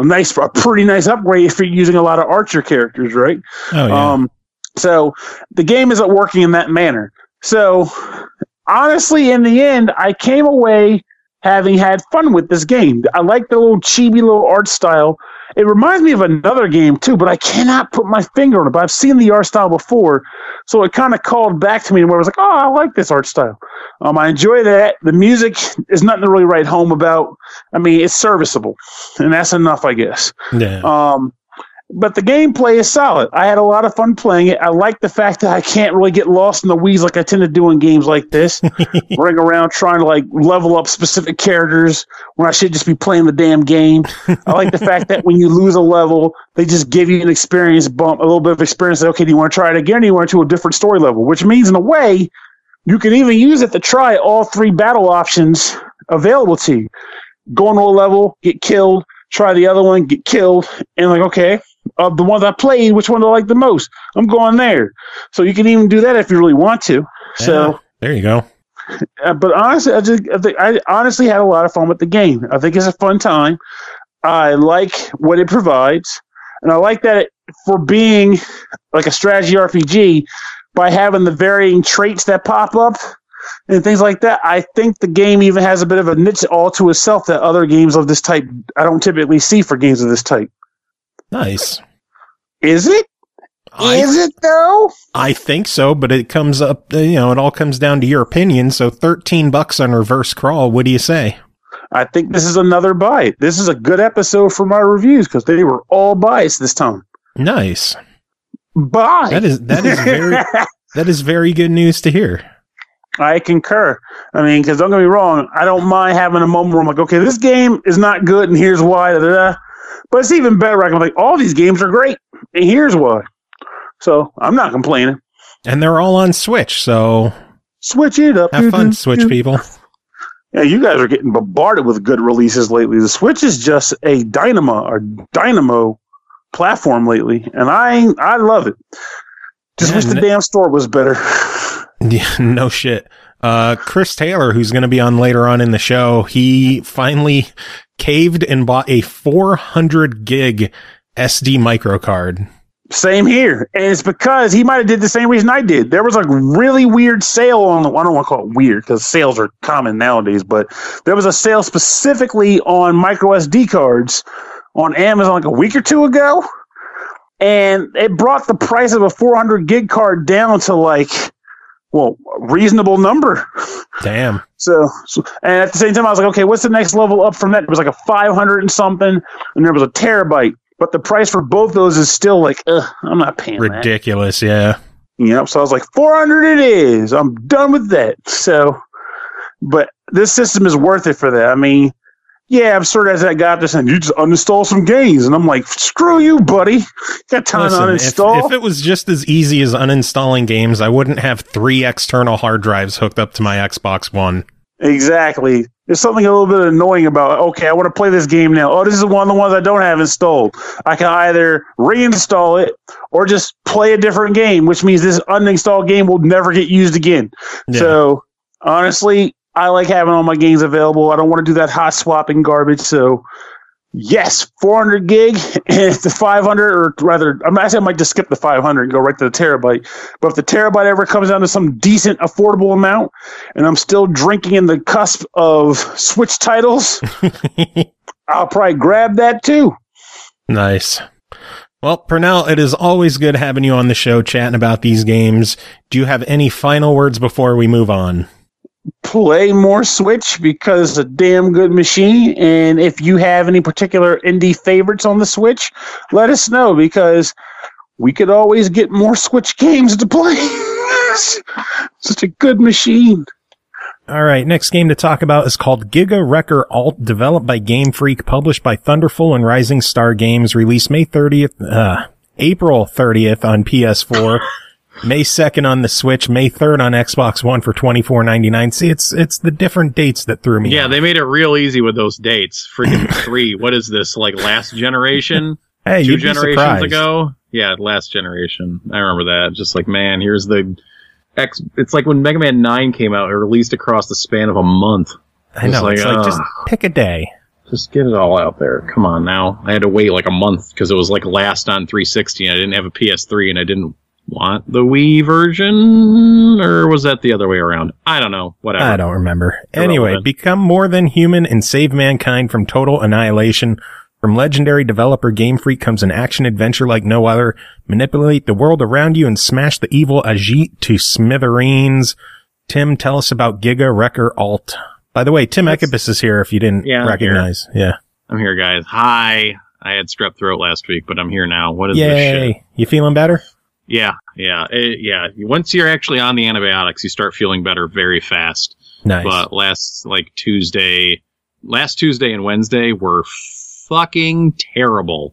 a pretty nice upgrade if you're using a lot of archer characters, right? Oh, yeah. So the game isn't working in that manner. So honestly, in the end, I came away having had fun with this game. I like the little chibi little art style. It reminds me of another game too, but I cannot put my finger on it. But I've seen the art style before, so it kind of called back to me where I was like, oh, I like this art style. I enjoy that. The music is nothing to really write home about. I mean, it's serviceable, and that's enough, I guess. Yeah. But the gameplay is solid. I had a lot of fun playing it. I like the fact that I can't really get lost in the weeds like I tend to do in games like this. Running around trying to like level up specific characters when I should just be playing the damn game. I like the fact that when you lose a level, they just give you an experience bump, a little bit of experience. Okay, do you want to try it again or do you want to a different story level? Which means in a way, you can even use it to try all 3 battle options available to you. Go on a level, get killed, try the other one, get killed, and like, okay, of the ones I played, which one do I like the most? I'm going there. So you can even do that if you really want to. Yeah, so there you go. But honestly, I honestly had a lot of fun with the game. I think it's a fun time. I like what it provides, and I like that for being like a strategy RPG, by having the varying traits that pop up and things like that. I think the game even has a bit of a niche all to itself that other games of this type I don't typically see for games of this type. Nice. Is it? Is it though? I think so, but it comes up, it all comes down to your opinion. So $13 on Reverse Crawl. What do you say? I think this is another buy. This is a good episode for my reviews because they were all buys this time. Nice. Buy. That is very that is very good news to hear. I concur. I mean, because don't get me wrong, I don't mind having a moment where I'm like, okay, this game is not good, and here's why. Da, da, da. But it's even better. I'm like, all these games are great, and here's why. So I'm not complaining. And they're all on Switch, so switch it up. Have fun, Switch people. Yeah, you guys are getting bombarded with good releases lately. The Switch is just a dynamo platform lately, and I love it. Just wish the damn store was better. Yeah, no shit. Chris Taylor, who's going to be on later on in the show, he finally caved and bought a 400 gig SD micro card. Same here. And it's because he might have did the same reason I did. There was a really weird sale on I don't want to call it weird because sales are common nowadays, but there was a sale specifically on micro SD cards on Amazon like a week or two ago. And it brought the price of a 400 gig card down to like, well, reasonable number. Damn. So, and at the same time, I was like, okay, what's the next level up from that? It was like a 500 and something, and there was a terabyte. But the price for both those is still like, I'm not paying ridiculous, that. Yeah. So I was like, 400 it is. I'm done with that. So, but this system is worth it for that. I mean, yeah, I'm sort of as that guy just saying, you just uninstall some games. And I'm like, screw you, buddy. Got time to uninstall. If it was just as easy as uninstalling games, I wouldn't have 3 external hard drives hooked up to my Xbox One. Exactly. There's something a little bit annoying about, okay, I want to play this game now. Oh, this is one of the ones I don't have installed. I can either reinstall it or just play a different game, which means this uninstalled game will never get used again. Yeah. So, honestly, I like having all my games available. I don't want to do that hot swapping garbage. So, yes, 400 gig. And if the 500, or rather, I might just skip the 500 and go right to the terabyte. But if the terabyte ever comes down to some decent, affordable amount, and I'm still drinking in the cusp of Switch titles, I'll probably grab that too. Nice. Well, Pernell, it is always good having you on the show chatting about these games. Do you have any final words before we move on? Play more Switch because it's a damn good machine. And if you have any particular indie favorites on the Switch, let us know because we could always get more Switch games to play. Such a good machine. All right, next game to talk about is called Giga Wrecker Alt, developed by Game Freak, published by Thunderful and Rising Star Games, released April 30th on PS4. May 2nd on the Switch, May 3rd on Xbox One for $24.99. See, it's the different dates that threw me. Yeah, off. They made it real easy with those dates. Freaking 3. What is this, like last generation? Hey, 2 generations ago? Yeah, last generation. I remember that. Just like, man, here's the X. It's like when Mega Man 9 came out, it released across the span of a month. I know. It's like just pick a day. Just get it all out there. Come on now. I had to wait like a month because it was like last on 360 and I didn't have a PS3 and I didn't want the Wii version, or was that the other way around? I don't know. Whatever. I don't remember. Anyway, become more than human and save mankind from total annihilation. From legendary developer Game Freak comes an action-adventure like no other. Manipulate the world around you and smash the evil Ajit to smithereens. Tim, tell us about Giga Wrecker Alt. By the way, Tim Ekibus is here if you didn't recognize. Yeah. I'm here, guys. Hi. I had strep throat last week, but I'm here now. What is this shit? You feeling better? Yeah. Once you're actually on the antibiotics, you start feeling better very fast. Nice. But last Tuesday and Wednesday were fucking terrible.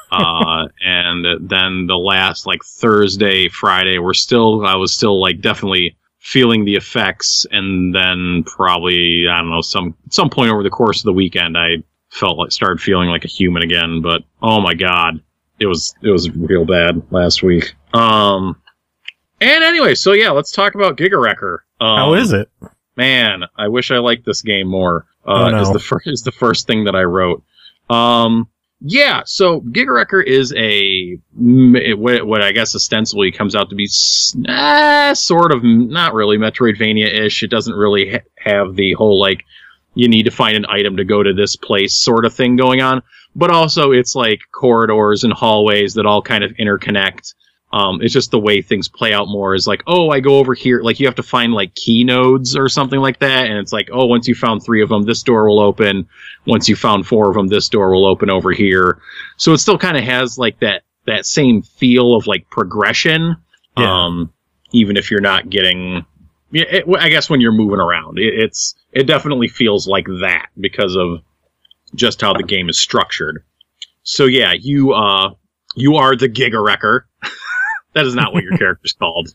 And then the last Thursday, Friday, I was still definitely feeling the effects. And then probably, I don't know, some point over the course of the weekend, I started feeling like a human again. But oh my God. It was real bad last week. And anyway, so yeah, let's talk about Giga Wrecker. How is it? Man, I wish I liked this game more. No. Is the first thing that I wrote. Yeah, so Giga Wrecker is what I guess ostensibly comes out to be sort of not really Metroidvania-ish. It doesn't really have the whole you need to find an item to go to this place sort of thing going on. But also it's like corridors and hallways that all kind of interconnect. It's just the way things play out more is I go over here. You have to find key nodes or something like that. And it's once you found 3 of them, this door will open. Once you found 4 of them, this door will open over here. So it still kind of has that same feel of progression. Yeah. Even if you're not getting, I guess when you're moving around, it definitely feels like that because of just how the game is structured. So yeah, you are the Giga Wrecker. That is not what your character's called.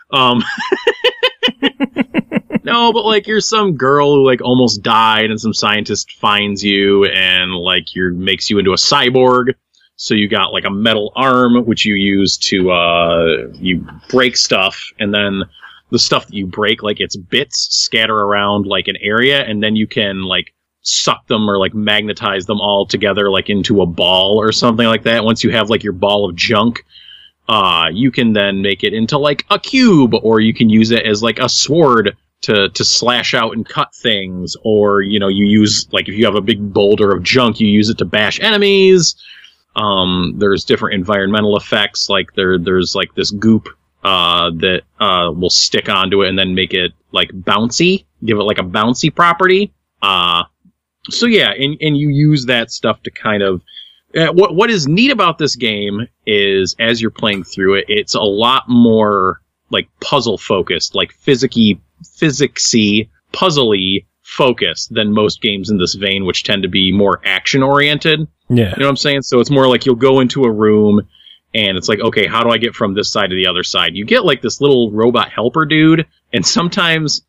No, but you're some girl who almost died and some scientist finds you and makes you into a cyborg. So you got a metal arm, which you use to, you break stuff, and then the stuff that you break, its bits scatter around an area, and then you can suck them or magnetize them all together into a ball or something like that. Once you have your ball of junk, you can then make it into a cube, or you can use it as a sword to slash out and cut things, or you use if you have a big boulder of junk, you use it to bash enemies. There's different environmental effects, there's this goop that will stick onto it and then make it bouncy, give it a bouncy property. So yeah, and you use that stuff to kind of what is neat about this game is as you're playing through it, it's a lot more puzzle focused, physicsy, puzzly focused than most games in this vein, which tend to be more action oriented. Yeah. You know what I'm saying? So it's more like you'll go into a room and it's like, okay, how do I get from this side to the other side? You get like this little robot helper dude, and sometimes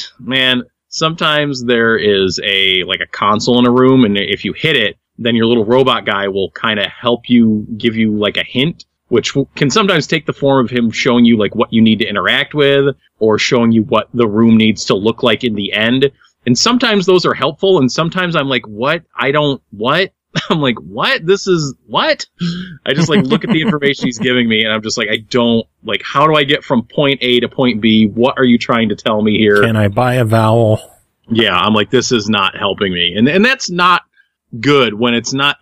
there is a console in a room, and if you hit it, then your little robot guy will kind of help you, give you like a hint, which can sometimes take the form of him showing you like what you need to interact with, or showing you what the room needs to look like in the end. And sometimes those are helpful, and sometimes I'm like, what? I'm like, what? This is what? I just like look at the information he's giving me, and I'm just like, I don't like. How do I get from point A to point B? What are you trying to tell me here? Can I buy a vowel? Yeah, I'm like, this is not helping me, and that's not good when it's not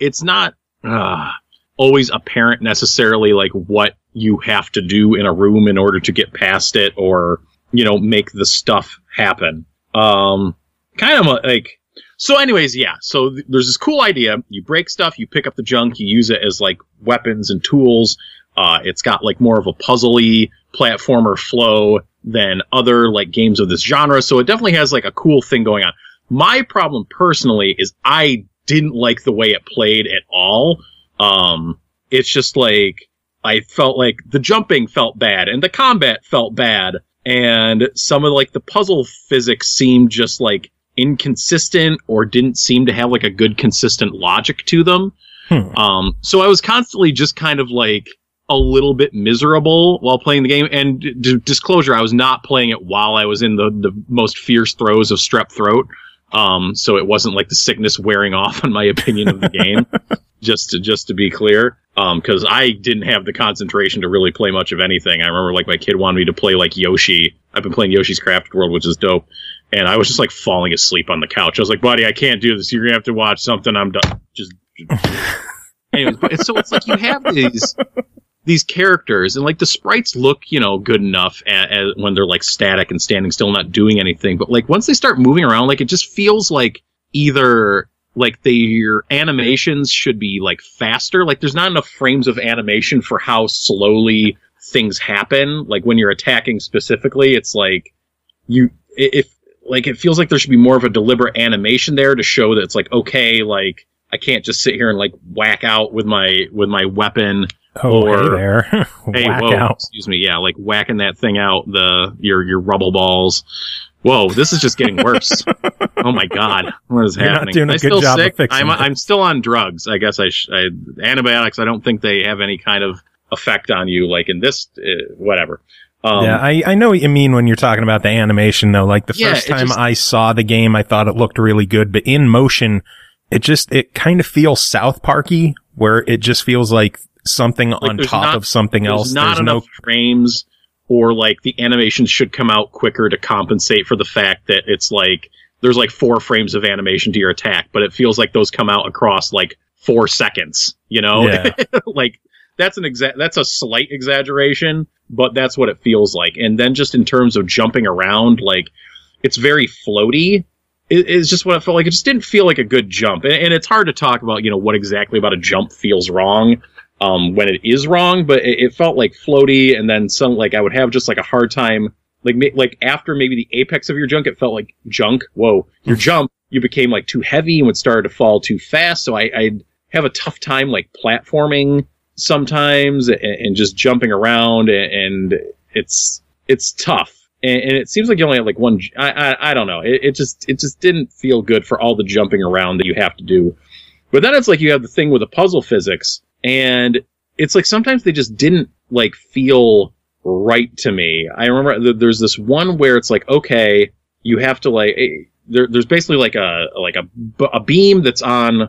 always apparent necessarily like what you have to do in a room in order to get past it, or make the stuff happen. Kind of like. So anyways, yeah, so there's this cool idea. You break stuff, you pick up the junk, you use it as like weapons and tools. It's got like more of a puzzly platformer flow than other like games of this genre. So it definitely has like a cool thing going on. My problem personally is I didn't like the way it played at all. It's just like, I felt like the jumping felt bad and the combat felt bad. And some of like the puzzle physics seemed just like inconsistent, or didn't seem to have like a good consistent logic to them. So I was constantly just kind of like a little bit miserable while playing the game. And disclosure, I was not playing it while I was in the most fierce throes of strep throat. So it wasn't like the sickness wearing off on my opinion of the game. just to be clear. Cause I didn't have the concentration to really play much of anything. I remember like my kid wanted me to play like Yoshi. I've been playing Yoshi's Crafted World, which is dope. And I was just like falling asleep on the couch. I was like, buddy, I can't do this. You're going to have to watch something. I'm done. Anyways, so it's like you have these characters, and like the sprites look, good enough when they're like static and standing still, not doing anything. But like once they start moving around, like it just feels like either like your animations should be like faster. Like there's not enough frames of animation for how slowly things happen. Like when you're attacking specifically, it's like it feels like there should be more of a deliberate animation there to show that it's like, okay, like I can't just sit here and like whack out with my weapon. Oh, hey there. Hey, whack whoa, out. excuse me. Yeah, like whacking that thing out, your rubble balls. Whoa, this is just getting worse. Oh my God. What is You're happening? not doing a Am I good still job sick? of fixing it. I'm still on drugs. I guess antibiotics, I don't think they have any kind of effect on you, like in this, whatever. Yeah, I know what you mean when you're talking about the animation, though. Like, the first time I saw the game, I thought it looked really good, but in motion, it kind of feels South Parky, where it just feels like something like on top of something else. There's not enough frames, or like the animations should come out quicker to compensate for the fact that it's like there's like 4 frames of animation to your attack, but it feels like those come out across like 4 seconds, Yeah. Like that's a slight exaggeration, but that's what it feels like. And then just in terms of jumping around, like it's very floaty. It's just what it felt like. It just didn't feel like a good jump. And it's hard to talk about, what exactly about a jump feels wrong when it is wrong, but it felt like floaty. And then some, like I would have just like a hard time, like after maybe the apex of your jump, it felt like junk. Whoa, your jump, you became like too heavy and would start to fall too fast. So I'd have a tough time like platforming sometimes and just jumping around, and it's tough. And it seems like you only have like one. I don't know. It just didn't feel good for all the jumping around that you have to do. But then it's like you have the thing with the puzzle physics, and it's like sometimes they just didn't like feel right to me. I remember there's this one where it's like, okay, you have to like there's basically like a beam that's on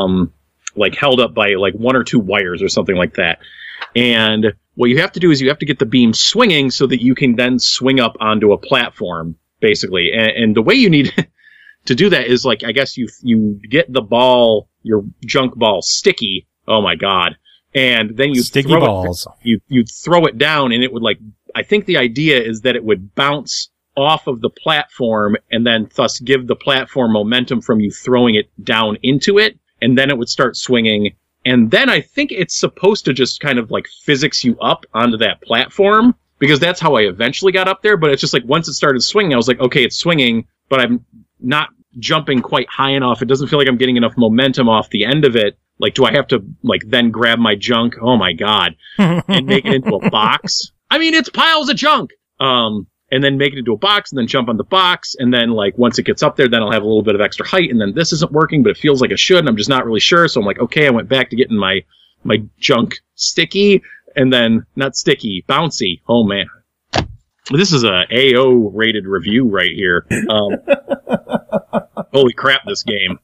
like held up by like 1 or 2 wires or something like that. And what you have to do is you have to get the beam swinging so that you can then swing up onto a platform, basically. And the way you need to do that is like, I guess you get the ball, your junk ball, sticky. Oh my God. And then you sticky throw balls. You throw it down, and it would like, I think the idea is that it would bounce off of the platform and then thus give the platform momentum from you throwing it down into it. And then it would start swinging. And then I think it's supposed to just kind of like physics you up onto that platform, because that's how I eventually got up there. But it's just like once it started swinging, I was like, okay, it's swinging, but I'm not jumping quite high enough. It doesn't feel like I'm getting enough momentum off the end of it. Like, do I have to, like, then grab my junk? Oh, my God. And make it into a box? I mean, it's piles of junk. And then make it into a box and then jump on the box. And then, like, once it gets up there, then I'll have a little bit of extra height. And then this isn't working, but it feels like it should. And I'm just not really sure. So I'm like, okay, I went back to getting my junk sticky. And then, not sticky, bouncy. Oh, man. This is a AO rated review right here. Holy crap, this game.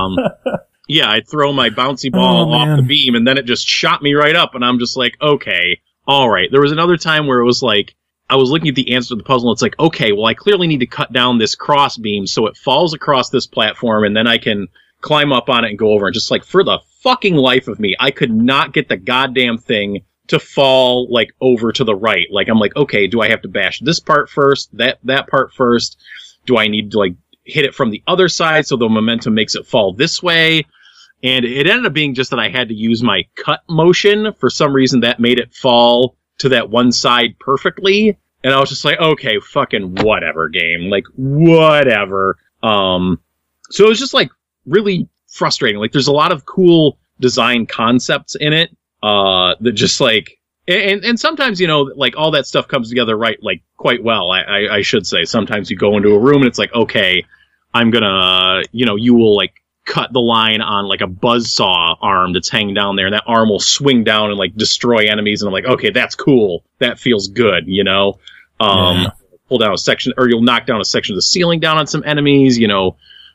Yeah, I throw my bouncy ball off the beam, and then it just shot me right up, and I'm just like, okay, all right. There was another time where it was like, I was looking at the answer to the puzzle, and it's like, okay, well, I clearly need to cut down this cross beam so it falls across this platform, and then I can climb up on it and go over. And just like, for the fucking life of me, I could not get the goddamn thing to fall, like, over to the right. Like, I'm like, okay, do I have to bash this part first, that part first? Do I need to, like, hit it from the other side so the momentum makes it fall this way? And it ended up being just that I had to use my cut motion. For some reason, that made it fall to that one side perfectly. And I was just like, okay, fucking whatever, game. Like, whatever. So it was just, like, really frustrating. Like, there's a lot of cool design concepts in it. That just, like, and sometimes, you know, like, all that stuff comes together right, like, quite well, I should say. Sometimes you go into a room and it's like, okay, I'm gonna, you know, you will, like, cut the line on, like, a buzzsaw arm that's hanging down there, and that arm will swing down and, like, destroy enemies, and I'm like, okay, that's cool. That feels good, you know? Pull down a section, or you'll knock down a section of the ceiling down on some enemies, you know?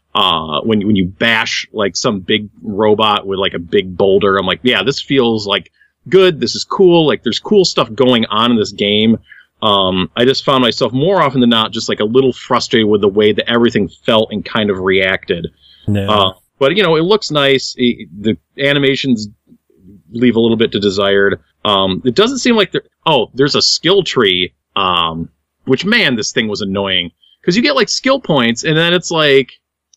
When you bash, like, some big robot with, like, a big boulder, I'm like, yeah, this feels, like, good. This is cool. Like, there's cool stuff going on in this game. I just found myself more often than not just, like, a little frustrated with the way that everything felt and kind of reacted. No. But, you know, it looks nice. The animations leave a little bit to desired. It doesn't seem like there's a skill tree, which, man, this thing was annoying. Because you get, like, skill points, and then it's, like,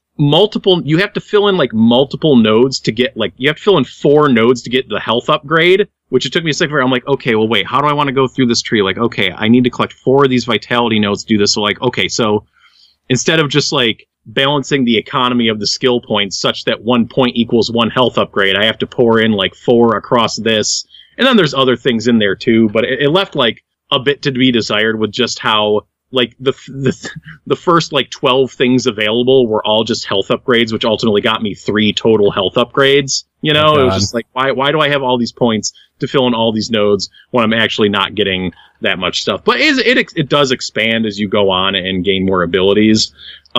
you have to fill in, like, multiple nodes to get, like, you have to fill in 4 nodes to get the health upgrade, which it took me a second. I'm like, okay, well, wait, how do I want to go through this tree? Like, okay, I need to collect 4 of these vitality nodes to do this. So, like, okay, so instead of just, like, balancing the economy of the skill points such that 1 point equals 1 health upgrade, I have to pour in, like, 4 across this. And then there's other things in there, too, but it left, like, a bit to be desired with just how, like, the first, like, 12 things available were all just health upgrades, which ultimately got me 3 total health upgrades. You know, it was just like, why do I have all these points to fill in all these nodes when I'm actually not getting that much stuff? But it does expand as you go on and gain more abilities.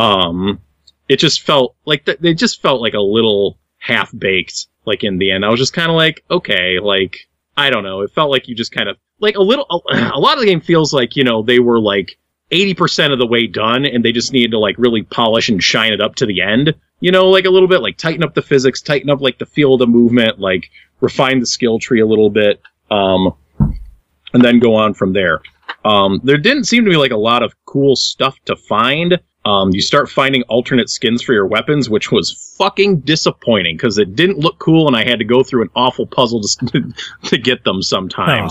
It just felt like they just felt like a little half-baked, like, in the end. I was just kind of like, okay, like, I don't know. It felt like you just kind of, like, a lot of the game feels like, you know, they were, like, 80% of the way done, and they just needed to, like, really polish and shine it up to the end. You know, like, a little bit, like, tighten up the physics, tighten up, like, the field of movement, like, refine the skill tree a little bit, and then go on from there. There didn't seem to be, like, a lot of cool stuff to find. You start finding alternate skins for your weapons, which was fucking disappointing, because it didn't look cool, and I had to go through an awful puzzle to get them sometimes.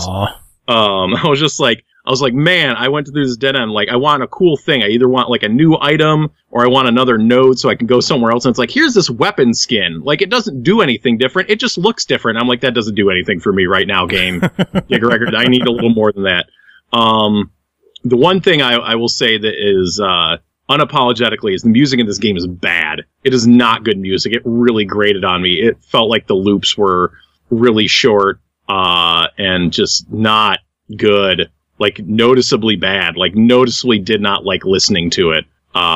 I was like, man, I went through this dead end. Like, I want a cool thing. I either want, like, a new item or I want another node so I can go somewhere else. And it's like, here's this weapon skin. Like, it doesn't do anything different. It just looks different. I'm like, that doesn't do anything for me right now, game. Giga Record, I need a little more than that. The one thing I will say that is unapologetically is the music in this game is bad. It is not good music. It really grated on me. It felt like the loops were really short and just not good. Like, noticeably bad. Like, noticeably did not like listening to it.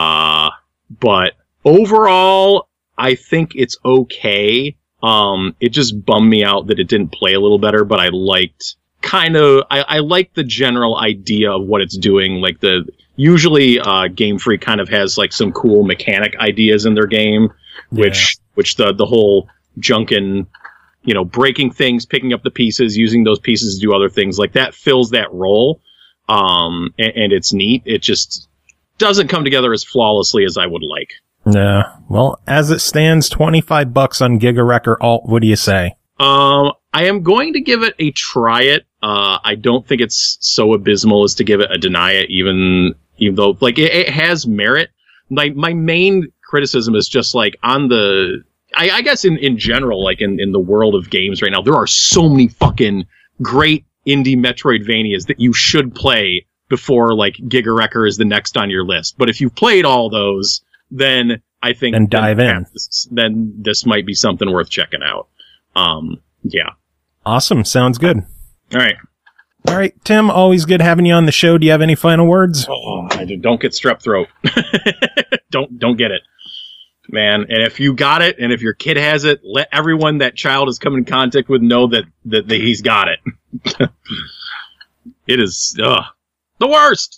But overall, I think it's okay. It just bummed me out that it didn't play a little better, but I liked I like the general idea of what it's doing. Like, usually Game Freak kind of has, like, some cool mechanic ideas in their game, which the whole junkin', you know, breaking things, picking up the pieces, using those pieces to do other things, like, that fills that role. And it's neat. It just doesn't come together as flawlessly as I would like. Yeah. Well, as it stands, $25 on Giga Wrecker Alt. What do you say? I am going to give it a try it. I don't think it's so abysmal as to give it a deny it, even though, like, it has merit. my main criticism is just like on the, I guess in general, like in the world of games right now, there are so many fucking great indie Metroidvanias that you should play before like Giga Wrecker is the next on your list. But if you've played all those, then I think and dive in. Then this might be something worth checking out. Yeah. Awesome. Sounds good. All right. All right, Tim, always good having you on the show. Do you have any final words? Oh, don't get strep throat. Don't get it, man. And if you got it, and if your kid has it, let everyone that child has come in contact with know that he's got it. It is the worst.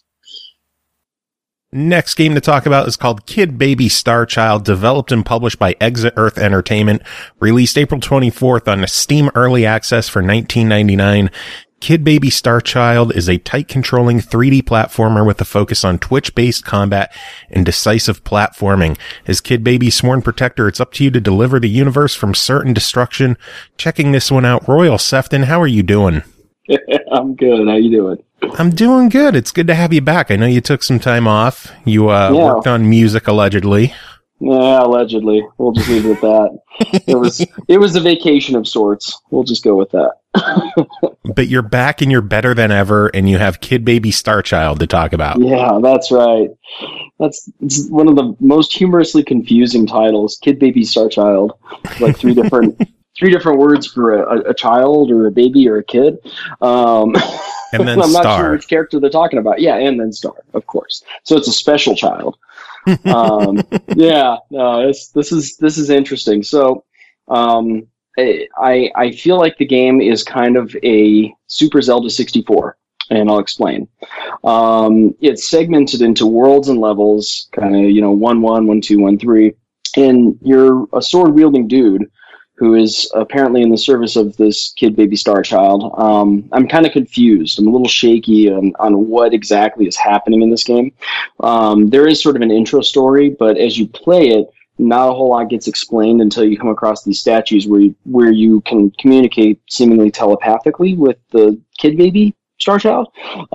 Next game to talk about is called Kid Baby Star Child, developed and published by Exit Earth Entertainment, released April 24th on Steam Early Access for $19.99. Kid Baby Star Child is a tight controlling 3D platformer with a focus on twitch-based combat and decisive platforming. As Kid Baby's sworn protector, it's up to you to deliver the universe from certain destruction. Checking this one out, Royal Sefton, how are you doing? I'm good. How you doing? I'm doing good. It's good to have you back. I know you took some time off. You worked on music, allegedly. Yeah, allegedly. We'll just leave it at that. It was a vacation of sorts. We'll just go with that. But you're back and you're better than ever, and you have Kid Baby Star Child to talk about. Yeah, that's right. It's one of the most humorously confusing titles. Kid Baby Star Child. Like three different words for a child or a baby or a kid. And then I'm Star. not sure which character they're talking about. Yeah, and then Star, of course. So it's a special child. Yeah, no, this is interesting. So, I feel like the game is kind of a Super Zelda 64, and I'll explain. It's segmented into worlds and levels, kind of 1-1, 1-2, 1-3, and you're a sword wielding dude who is apparently in the service of this Kid Baby Star Child. I'm kind of confused. I'm a little shaky on what exactly is happening in this game. There is sort of an intro story, but as you play it, not a whole lot gets explained until you come across these statues where you can communicate seemingly telepathically with the Kid Baby Star Child.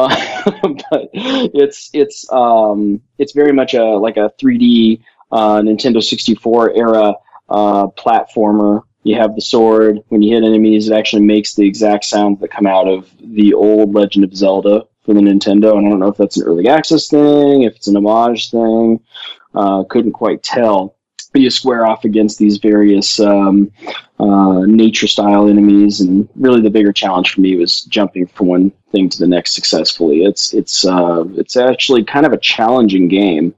But it's very much like a 3D Nintendo 64 era platformer. You have the sword. When you hit enemies, it actually makes the exact sounds that come out of the old Legend of Zelda for the Nintendo. And I don't know if that's an early access thing, if it's an homage thing. Couldn't quite tell. But you square off against these various nature-style enemies, and really the bigger challenge for me was jumping from one thing to the next successfully. It's actually kind of a challenging game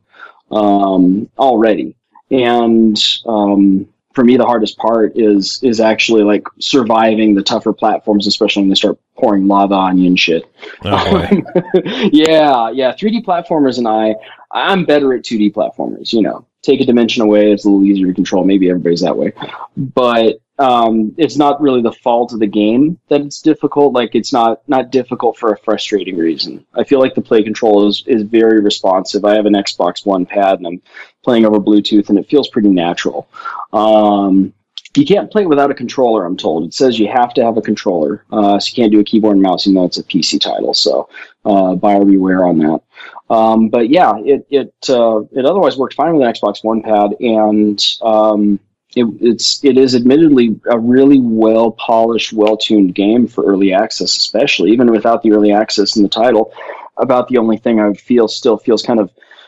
already. And for me, the hardest part is actually like surviving the tougher platforms, especially when they start pouring lava on you and shit. Oh boy. Yeah. 3D platformers, and I'm better at 2D platformers. Take a dimension away, it's a little easier to control. Maybe everybody's that way, but it's not really the fault of the game that it's difficult. Like, it's not difficult for a frustrating reason. I feel like the play control is very responsive. I have an Xbox One pad, and I'm playing over Bluetooth, and it feels pretty natural. You can't play it without a controller, I'm told. It says you have to have a controller, so you can't do a keyboard and mouse, even though it's a PC title. So buyer beware on that. But yeah, it otherwise worked fine with an Xbox One pad, and it is admittedly a really well polished, well tuned game for early access, especially even without the early access in the title. About the only thing I still feels kind of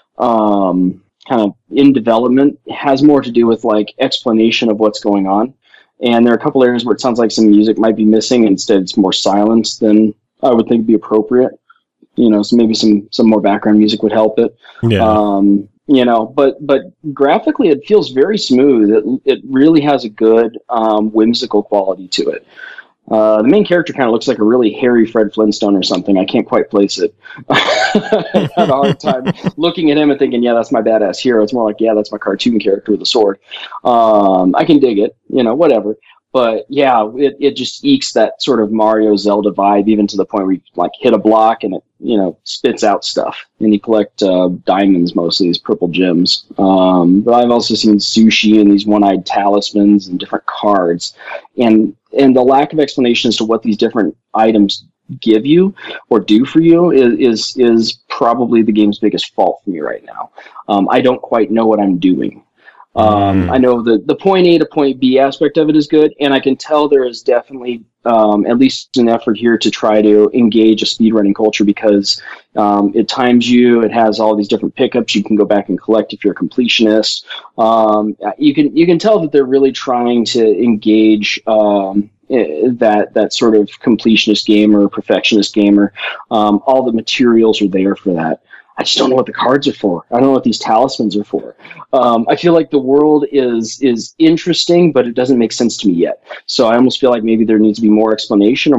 in development. It has more to do with like explanation of what's going on, and there are a couple areas where it sounds like some music might be missing. Instead, it's more silence than I would think would be appropriate. So maybe some more background music would help it. Yeah. But graphically it feels very smooth. It really has a good whimsical quality to it. The main character kind of looks like a really hairy Fred Flintstone or something. I can't quite place it. I had a hard time looking at him and thinking, yeah, that's my badass hero. It's more like, yeah, that's my cartoon character with a sword. I can dig it, whatever. But yeah, it just ekes that sort of Mario Zelda vibe, even to the point where you like hit a block and it, spits out stuff. And you collect diamonds, mostly these purple gems. But I've also seen sushi and these one-eyed talismans and different cards. And the lack of explanation as to what these different items give you or do for you is probably the game's biggest fault for me right now. I don't quite know what I'm doing. I know the point A to point B aspect of it is good, and I can tell there is definitely at least an effort here to try to engage a speedrunning culture, because it times you, it has all these different pickups you can go back and collect if you're a completionist. You can tell that they're really trying to engage that sort of completionist gamer, perfectionist gamer. All the materials are there for that. I just don't know what the cards are for. I don't know what these talismans are for. I feel like the world is interesting, but it doesn't make sense to me yet. So I almost feel like maybe there needs to be more explanation or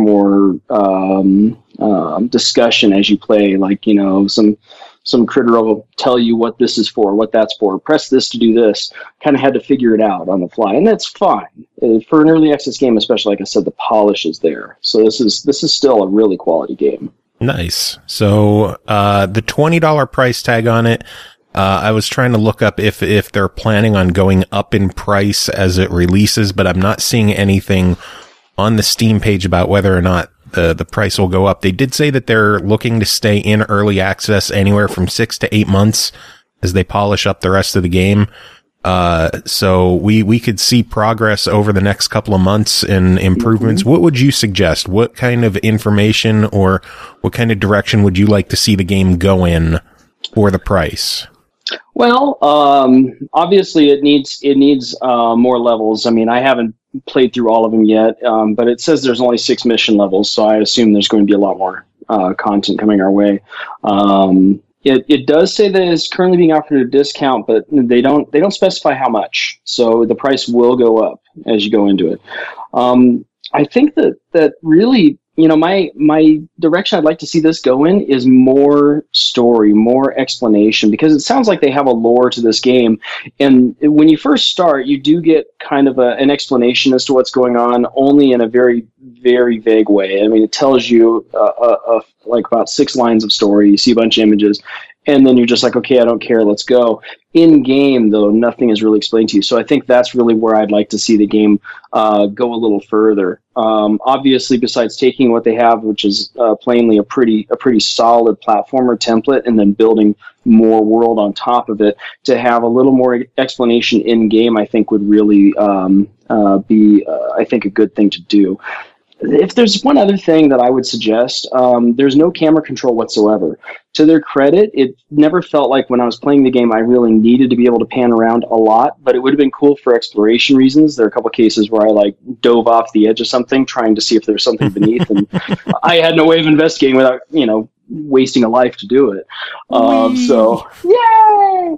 more discussion as you play. Like, you know, some critter will tell you what this is for, what that's for. Press this to do this. Kind of had to figure it out on the fly, and that's fine. For an early access game, especially, like I said, the polish is there. So this is still a really quality game. Nice. So, the $20 price tag on it, I was trying to look up if they're planning on going up in price as it releases, but I'm not seeing anything on the Steam page about whether or not the price will go up. They did say that they're looking to stay in early access anywhere from 6 to 8 months as they polish up the rest of the game. So we could see progress over the next couple of months in improvements. What would you suggest? What kind of information or what kind of direction would you like to see the game go in for the price? Well, obviously it needs more levels. I mean, I haven't played through all of them yet, but it says there's only 6 mission levels, so I assume there's going to be a lot more content coming our way. It does say that it's currently being offered at a discount, but they don't specify how much. So the price will go up as you go into it. I think that really, you know, my direction I'd like to see this go in is more story, more explanation, because it sounds like they have a lore to this game. And when you first start, you do get kind of an explanation as to what's going on, only in a very, very vague way. I mean, it tells you like about 6 lines of story. You see a bunch of images, and then you're just like, okay, I don't care, let's go. In game, though, nothing is really explained to you. So I think that's really where I'd like to see the game go a little further. Obviously, besides taking what they have, which is plainly a pretty solid platformer template, and then building more world on top of it, to have a little more explanation in game, I think would really be, I think, a good thing to do. If there's one other thing that I would suggest, there's no camera control whatsoever. To their credit, it never felt like when I was playing the game I really needed to be able to pan around a lot, but it would have been cool for exploration reasons. There are a couple cases where I like dove off the edge of something trying to see if there was something beneath, and I had no way of investigating without, you know, wasting a life to do it. So yay!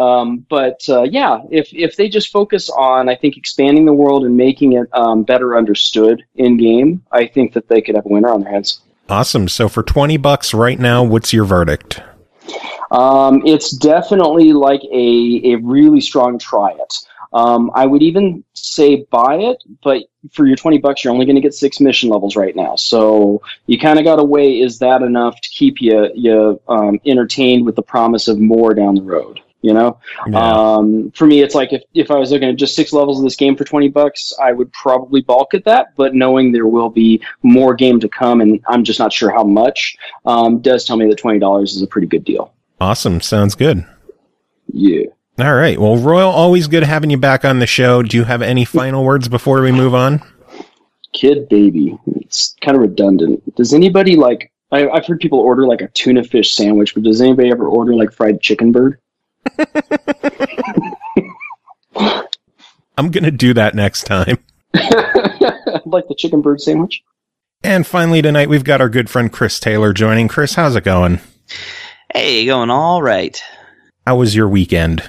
Yeah, if they just focus on, I think, expanding the world and making it better understood in game, I think that they could have a winner on their hands. Awesome. So for $20 right now, what's your verdict? It's definitely like a really strong try it. I would even say buy it, but for your $20, you're only going to get 6 mission levels right now. So you kind of got to weigh, is that enough to keep you entertained with the promise of more down the road? You know, yeah. For me, it's like if I was looking at just 6 levels of this game for $20, I would probably balk at that. But knowing there will be more game to come, and I'm just not sure how much, does tell me that $20 is a pretty good deal. Awesome. Sounds good. Yeah. All right. Well, Royal, always good having you back on the show. Do you have any final words before we move on? Kid baby. It's kind of redundant. Does anybody like, I've heard people order like a tuna fish sandwich, but does anybody ever order like fried chicken bird? I'm going to do that next time. Like the chicken bird sandwich. And finally tonight, we've got our good friend Chris Taylor joining. Chris, how's it going? Hey, going all right. How was your weekend?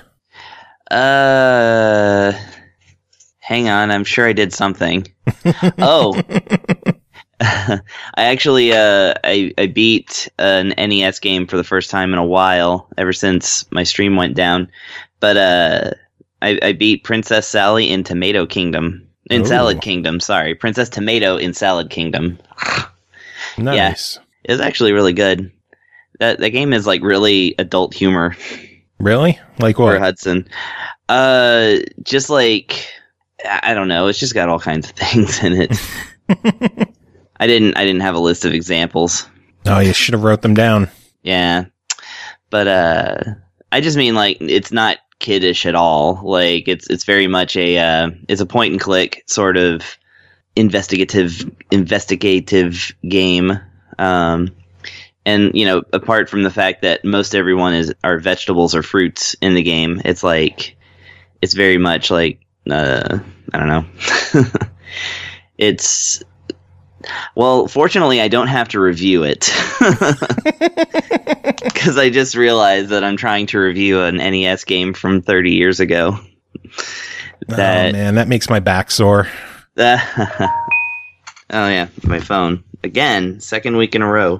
Hang on, I'm sure I did something. Oh. I actually, I beat an NES game for the first time in a while, ever since my stream went down. But, I beat Princess Sally in Tomato Kingdom. In Ooh. Salad Kingdom, sorry. Princess Tomato in Salad Kingdom. Nice. Yeah, it was actually really good. That game is like really adult humor. Really? Like what? For Hudson. Just like, I don't know. It's just got all kinds of things in it. I didn't have a list of examples. Oh, you should have wrote them down. Yeah. But I just mean like it's not kiddish at all. Like it's very much it's a point and click sort of investigative game. And you know, apart from the fact that most everyone are vegetables or fruits in the game, it's like it's very much like I don't know. It's well, fortunately, I don't have to review it because I just realized that I'm trying to review an NES game from 30 years ago. Oh man, that makes my back sore. Oh yeah, my phone again, second week in a row.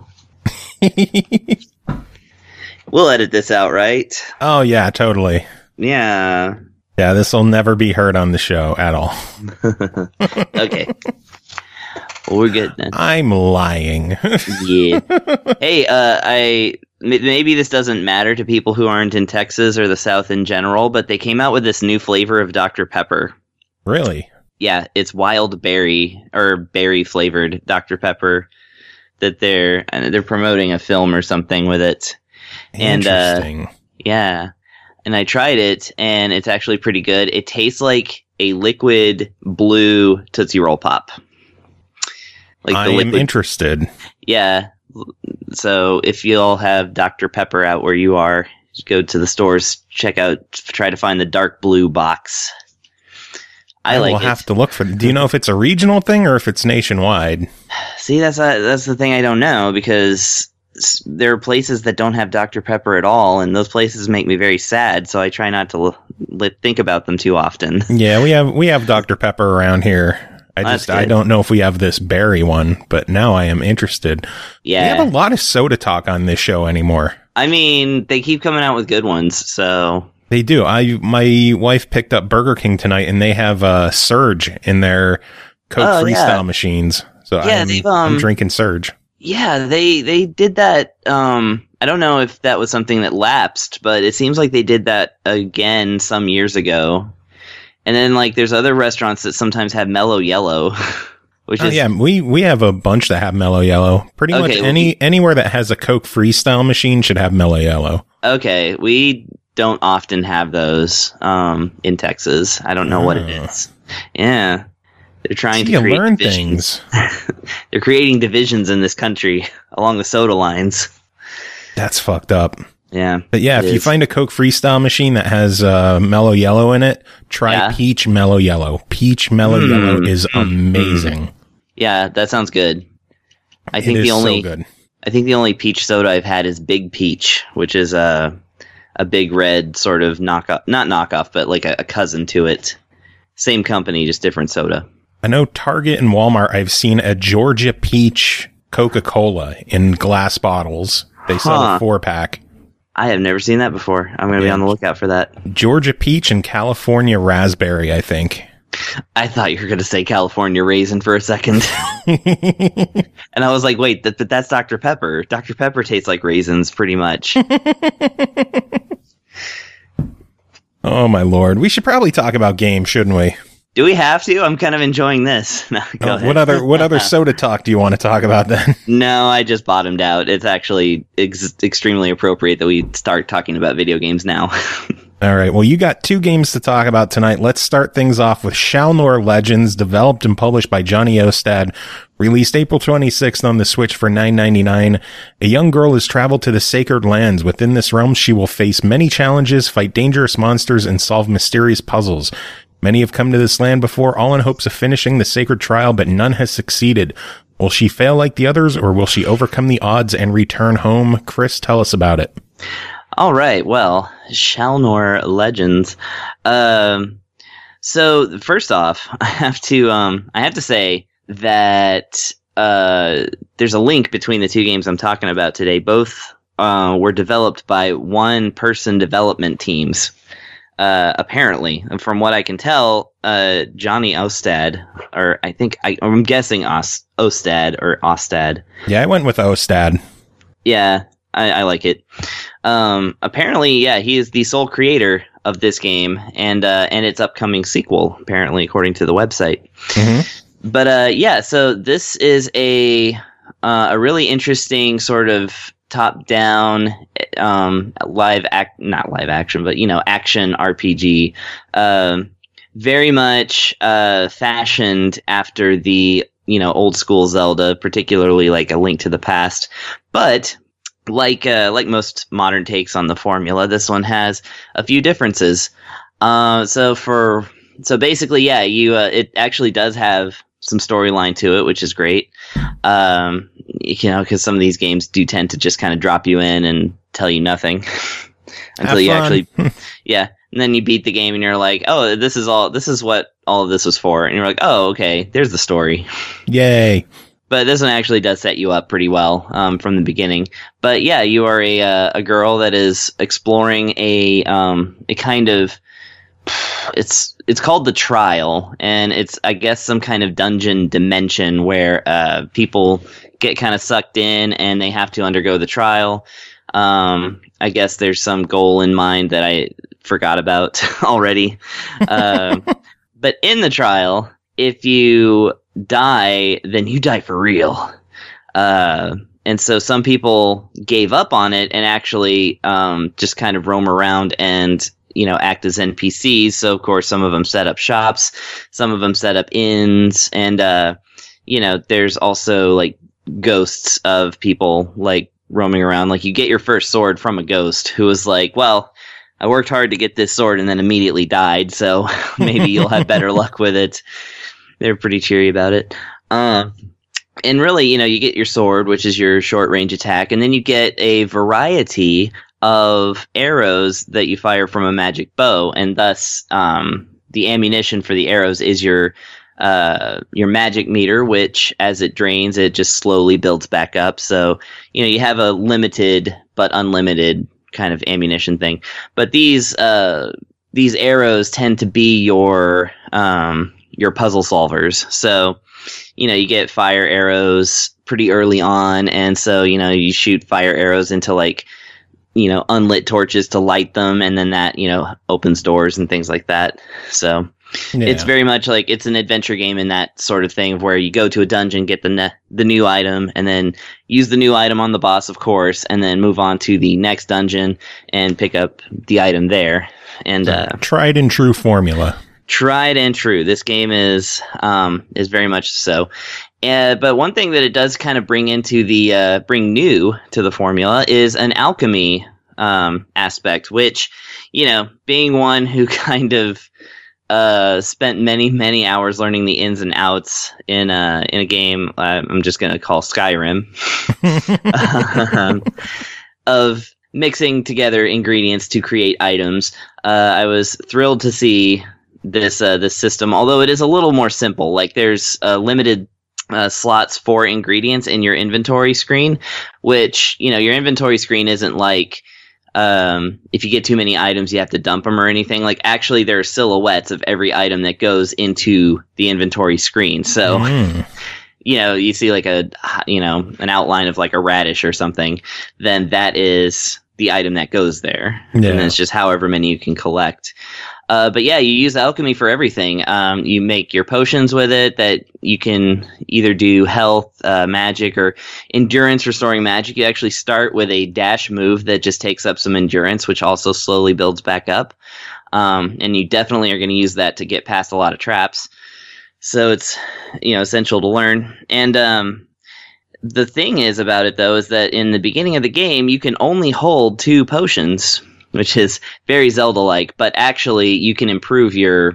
We'll edit this out, right? Oh yeah, totally. Yeah. Yeah, this will never be heard on the show at all. Okay. Well, we're good then. I'm lying. Yeah. Hey, maybe this doesn't matter to people who aren't in Texas or the South in general, but they came out with this new flavor of Dr. Pepper. Really? Yeah, it's wild berry or berry flavored Dr. Pepper that they're promoting a film or something with it. Interesting. And yeah. And I tried it, and it's actually pretty good. It tastes like a liquid blue Tootsie Roll Pop. Like I am interested. Yeah. So if you all have Dr. Pepper out where you are, just go to the stores, try to find the dark blue box. I like it. We'll have to look for. Do you know if it's a regional thing or if it's nationwide? See, that's the thing I don't know, because there are places that don't have Dr. Pepper at all, and those places make me very sad, so I try not to think about them too often. Yeah, we have Dr. Pepper around here. I don't know if we have this berry one, but now I am interested. Yeah. We have a lot of soda talk on this show anymore. I mean, they keep coming out with good ones, so... They do. My wife picked up Burger King tonight, and they have Surge in their Coke Freestyle machines. So yeah, I'm drinking Surge. Yeah, they did that. I don't know if that was something that lapsed, but it seems like they did that again some years ago. And then, like, there's other restaurants that sometimes have Mellow Yellow, which is... yeah, we have a bunch that have Mellow Yellow. Pretty much anywhere that has a Coke Freestyle machine should have Mellow Yellow. Okay, we don't often have those in Texas. I don't know what it is. Yeah. They're trying to create learn divisions. They're creating divisions in this country along the soda lines. That's fucked up. Yeah. But yeah, if you find a Coke Freestyle machine that has Mellow Yellow in it, try Peach Mellow Yellow. Peach Mellow Yellow is amazing. Yeah, that sounds good. I think the only peach soda I've had is Big Peach, which is a Big Red sort of knockoff, not knockoff, but like a cousin to it. Same company, just different soda. I know Target and Walmart, I've seen a Georgia Peach Coca-Cola in glass bottles. They sell a 4-pack. I have never seen that before. I'm going to be on the lookout for that. Georgia Peach and California Raspberry, I think. I thought you were going to say California Raisin for a second. And I was like, wait, but that's Dr. Pepper. Dr. Pepper tastes like raisins pretty much. Oh, my Lord. We should probably talk about games, shouldn't we? Do we have to? I'm kind of enjoying this. No, go ahead. What other soda talk do you want to talk about then? No, I just bottomed out. It's actually extremely appropriate that we start talking about video games now. All right. Well, you got 2 games to talk about tonight. Let's start things off with Shalnor Legends, developed and published by Johnny Ostad, released April 26th on the Switch for $9.99. A young girl has traveled to the Sacred Lands. Within this realm, she will face many challenges, fight dangerous monsters, and solve mysterious puzzles. Many have come to this land before, all in hopes of finishing the sacred trial, but none has succeeded. Will she fail like the others, or will she overcome the odds and return home? Chris, tell us about it. All right. Well, Shalnor Legends. So first off, I have to say that there's a link between the 2 games I'm talking about today. Both were developed by one-person development teams. Apparently, and from what I can tell, Johnny Ostad, or I'm guessing Ostad or Ostad. Yeah, I went with Ostad. Yeah, I like it. Apparently, yeah, he is the sole creator of this game and its upcoming sequel, apparently, according to the website. Mm-hmm. Yeah, so this is a really interesting sort of top-down not live action, but action RPG. Very much fashioned after the old school Zelda, particularly like A Link to the Past. But like most modern takes on the formula, this one has a few differences. So basically, yeah, it actually does have some storyline to it, which is great. Because some of these games do tend to just kind of drop you in and tell you nothing until you actually, yeah. And then you beat the game and you're like, oh, this is what all of this was for. And you're like, oh, okay, there's the story. Yay. But this one actually does set you up pretty well from the beginning. But yeah, you are a girl that is exploring a kind of, it's called the Trial, and it's, I guess, some kind of dungeon dimension where people get kind of sucked in and they have to undergo the trial. I guess there's some goal in mind that I forgot about already. But in the trial, if you die, then you die for real. And so some people gave up on it and actually just kind of roam around and act as NPCs. So of course, some of them set up shops, some of them set up inns, and there's also like ghosts of people like roaming around. Like you get your first sword from a ghost who was like, well, I worked hard to get this sword and then immediately died, so maybe you'll have better luck with it. They're pretty cheery about it. And really, you get your sword, which is your short range attack, and then you get a variety of arrows that you fire from a magic bow, and thus the ammunition for the arrows is your magic meter, which as it drains, it just slowly builds back up. So you have a limited but unlimited kind of ammunition thing. But these arrows tend to be your puzzle solvers. So you get fire arrows pretty early on, and so you shoot fire arrows into like unlit torches to light them, and then that opens doors and things like that. So it's very much like it's an adventure game in that sort of thing, where you go to a dungeon, get the new item, and then use the new item on the boss, of course, and then move on to the next dungeon and pick up the item there. And tried and true formula. Tried and true. This game is very much so. But one thing that it does kind of bring new to the formula is an alchemy aspect, which, being one who kind of spent many hours learning the ins and outs in a game I'm just going to call Skyrim, of mixing together ingredients to create items. I was thrilled to see this system, although it is a little more simple. Like there's limited slots for ingredients in your inventory screen, which your inventory screen isn't like if you get too many items you have to dump them or anything. Like actually there are silhouettes of every item that goes into the inventory screen. So you see like an outline of like a radish or something, then that is the item that goes there. Yeah. And then it's just however many you can collect. But yeah, you use alchemy for everything. You make your potions with it that you can either do health, magic, or endurance restoring magic. You actually start with a dash move that just takes up some endurance, which also slowly builds back up. And you definitely are going to use that to get past a lot of traps. So it's, essential to learn. And the thing is about it, though, is that in the beginning of the game, you can only hold 2 potions, which is very Zelda-like, but actually you can improve you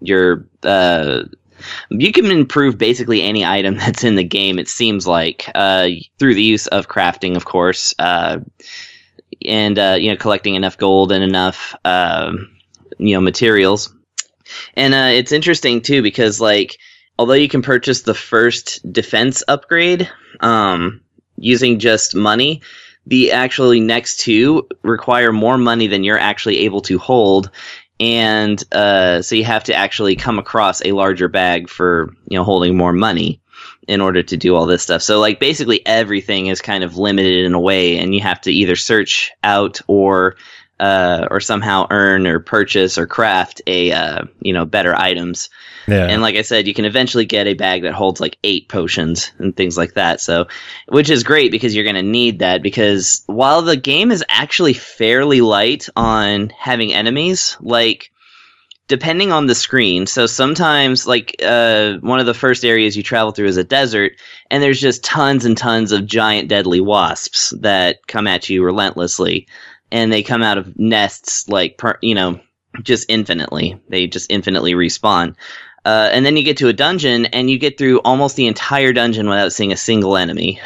can improve basically any item that's in the game, it seems like, through the use of crafting, of course, and collecting enough gold and enough materials. And it's interesting too, because like although you can purchase the first defense upgrade using just money, the actually next 2 require more money than you're actually able to hold. And so you have to actually come across a larger bag for holding more money in order to do all this stuff. So like basically everything is kind of limited in a way, and you have to either search out or or somehow earn or purchase or craft a better items. Yeah. And like I said, you can eventually get a bag that holds like 8 potions and things like that. So, which is great because you're going to need that, because while the game is actually fairly light on having enemies, like depending on the screen. So sometimes like one of the first areas you travel through is a desert, and there's just tons and tons of giant deadly wasps that come at you relentlessly, and they come out of nests like just infinitely. They just infinitely respawn. And then you get to a dungeon, and you get through almost the entire dungeon without seeing a single enemy.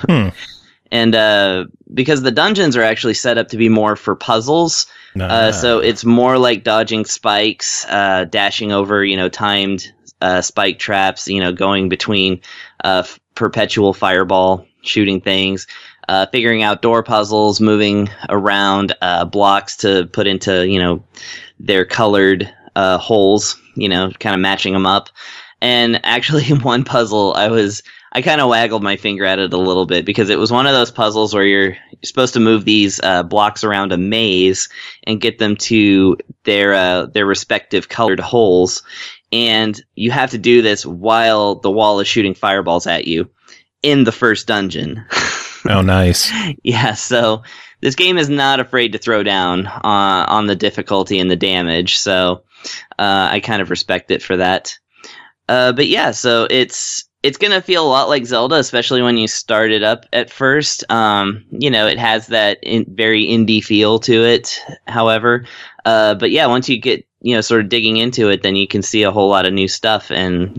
And because the dungeons are actually set up to be more for puzzles, so it's more like dodging spikes, dashing over, timed spike traps, going between perpetual fireball shooting things, figuring out door puzzles, moving around blocks to put into, their colored holes, kind of matching them up. And actually, in one puzzle, I kind of waggled my finger at it a little bit, because it was one of those puzzles where you're supposed to move these blocks around a maze and get them to their respective colored holes. And you have to do this while the wall is shooting fireballs at you in the first dungeon. Oh, nice. Yeah, so this game is not afraid to throw down on the difficulty and the damage. So I kind of respect it for that. But yeah, so it's going to feel a lot like Zelda, especially when you start it up at first. It has that very indie feel to it, however. But yeah, once you get, sort of digging into it, then you can see a whole lot of new stuff. And,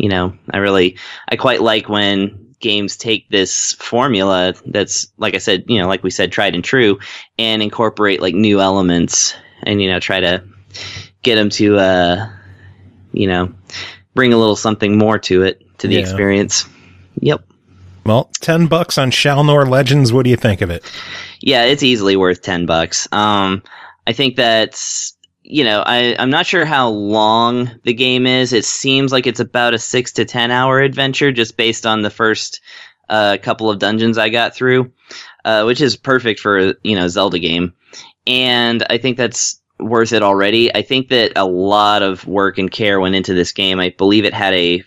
I quite like when games take this formula that's, like I said, like we said, tried and true, and incorporate like new elements and, try to get them to, bring a little something more to it, to the experience. Yep. Well, $10 on Shalnor Legends. What do you think of it? Yeah, it's easily worth $10. I think that's, I'm not sure how long the game is. It seems like it's about a 6 to 10 hour adventure, just based on the first couple of dungeons I got through, which is perfect for a Zelda game. And I think that's worth it already. I think that a lot of work and care went into this game. I believe it had I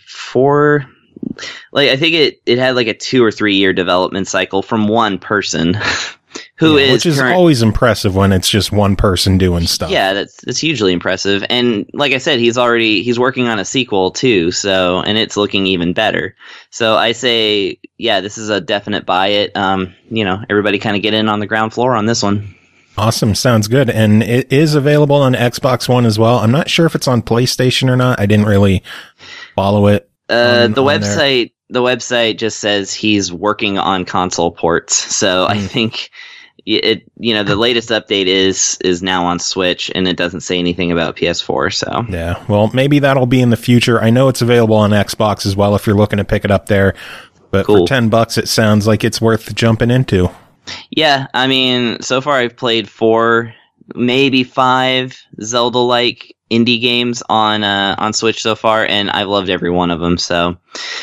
think it had like a 2 or 3 year development cycle from one person which is always impressive when it's just one person doing stuff. Yeah, that's hugely impressive. And like I said, he's working on a sequel too, and it's looking even better. So I say, yeah, this is a definite buy it. Everybody kind of get in on the ground floor on this one. Awesome. Sounds good. And it is available on Xbox One as well. I'm not sure if it's on PlayStation or not. I didn't really follow it. The website just says he's working on console ports. So I think the latest update is now on Switch, and it doesn't say anything about PS4. So yeah, well, maybe that'll be in the future. I know it's available on Xbox as well if you're looking to pick it up there. But cool. For $10, it sounds like it's worth jumping into. Yeah, I mean, so far I've played 4, maybe 5 Zelda-like indie games on Switch so far, and I've loved every one of them. So,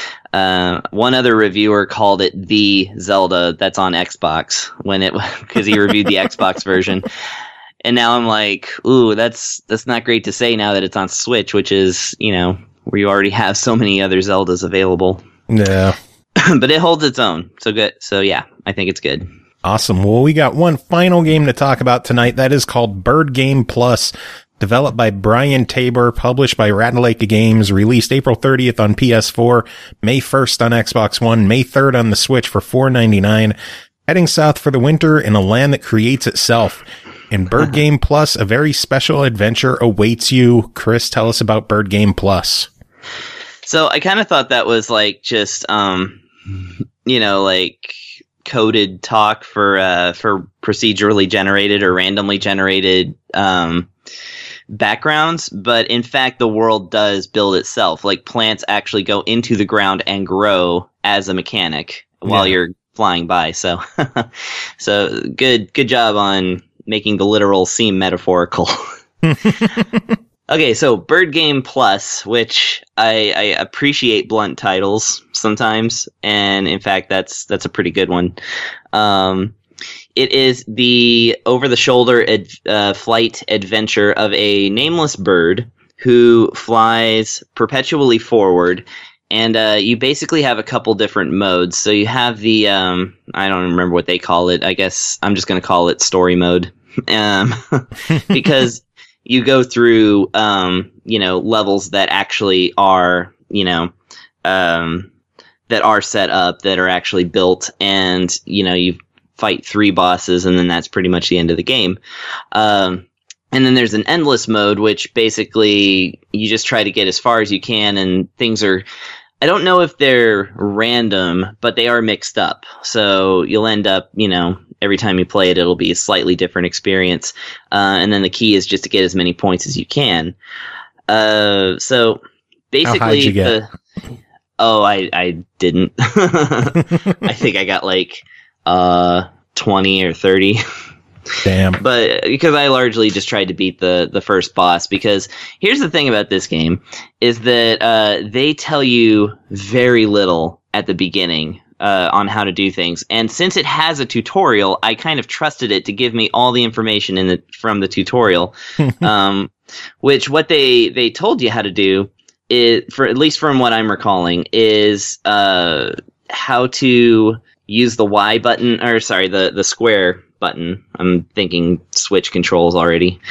one other reviewer called it the Zelda that's on Xbox because he reviewed the Xbox version, and now I'm like, ooh, that's not great to say now that it's on Switch, which is where you already have so many other Zeldas available. Yeah, but it holds its own. So good. So yeah, I think it's good. Awesome. Well, we got one final game to talk about tonight. That is called Bird Game Plus, developed by Brian Tabor, published by Rattlelake Games, released April 30th on PS4, May 1st on Xbox One, May 3rd on the Switch for $4.99. Heading south for the winter in a land that creates itself. In Bird Game Plus, a very special adventure awaits you. Chris, tell us about Bird Game Plus. So I kind of thought that was like just, like coded talk for procedurally generated or randomly generated backgrounds, but in fact the world does build itself. Like plants actually go into the ground and grow as a mechanic while you're flying by. So so good job on making the literal seem metaphorical. Okay, so Bird Game Plus, which I appreciate blunt titles sometimes, and in fact that's a pretty good one. it is the over-the-shoulder flight adventure of a nameless bird who flies perpetually forward. And you basically have a couple different modes. So you have the, I don't remember what they call it. I guess I'm just going to call it story mode. Because you go through, levels that actually are, that are set up, that are actually built. And, you fight 3 bosses, and then that's pretty much the end of the game. And then there's an endless mode, which basically you just try to get as far as you can, and things are, I don't know if they're random, but they are mixed up. So you'll end up, every time you play it, it'll be a slightly different experience. And then the key is just to get as many points as you can. So basically, how high did you get? I didn't. I think I got like 20 or 30. Damn. But because I largely just tried to beat the first boss, because here's the thing about this game is that they tell you very little at the beginning on how to do things. And since it has a tutorial, I kind of trusted it to give me all the information from the tutorial, which what they told you how to do is, for at least from what I'm recalling, is how to use the Y button, or sorry, the square button. I'm thinking Switch controls already.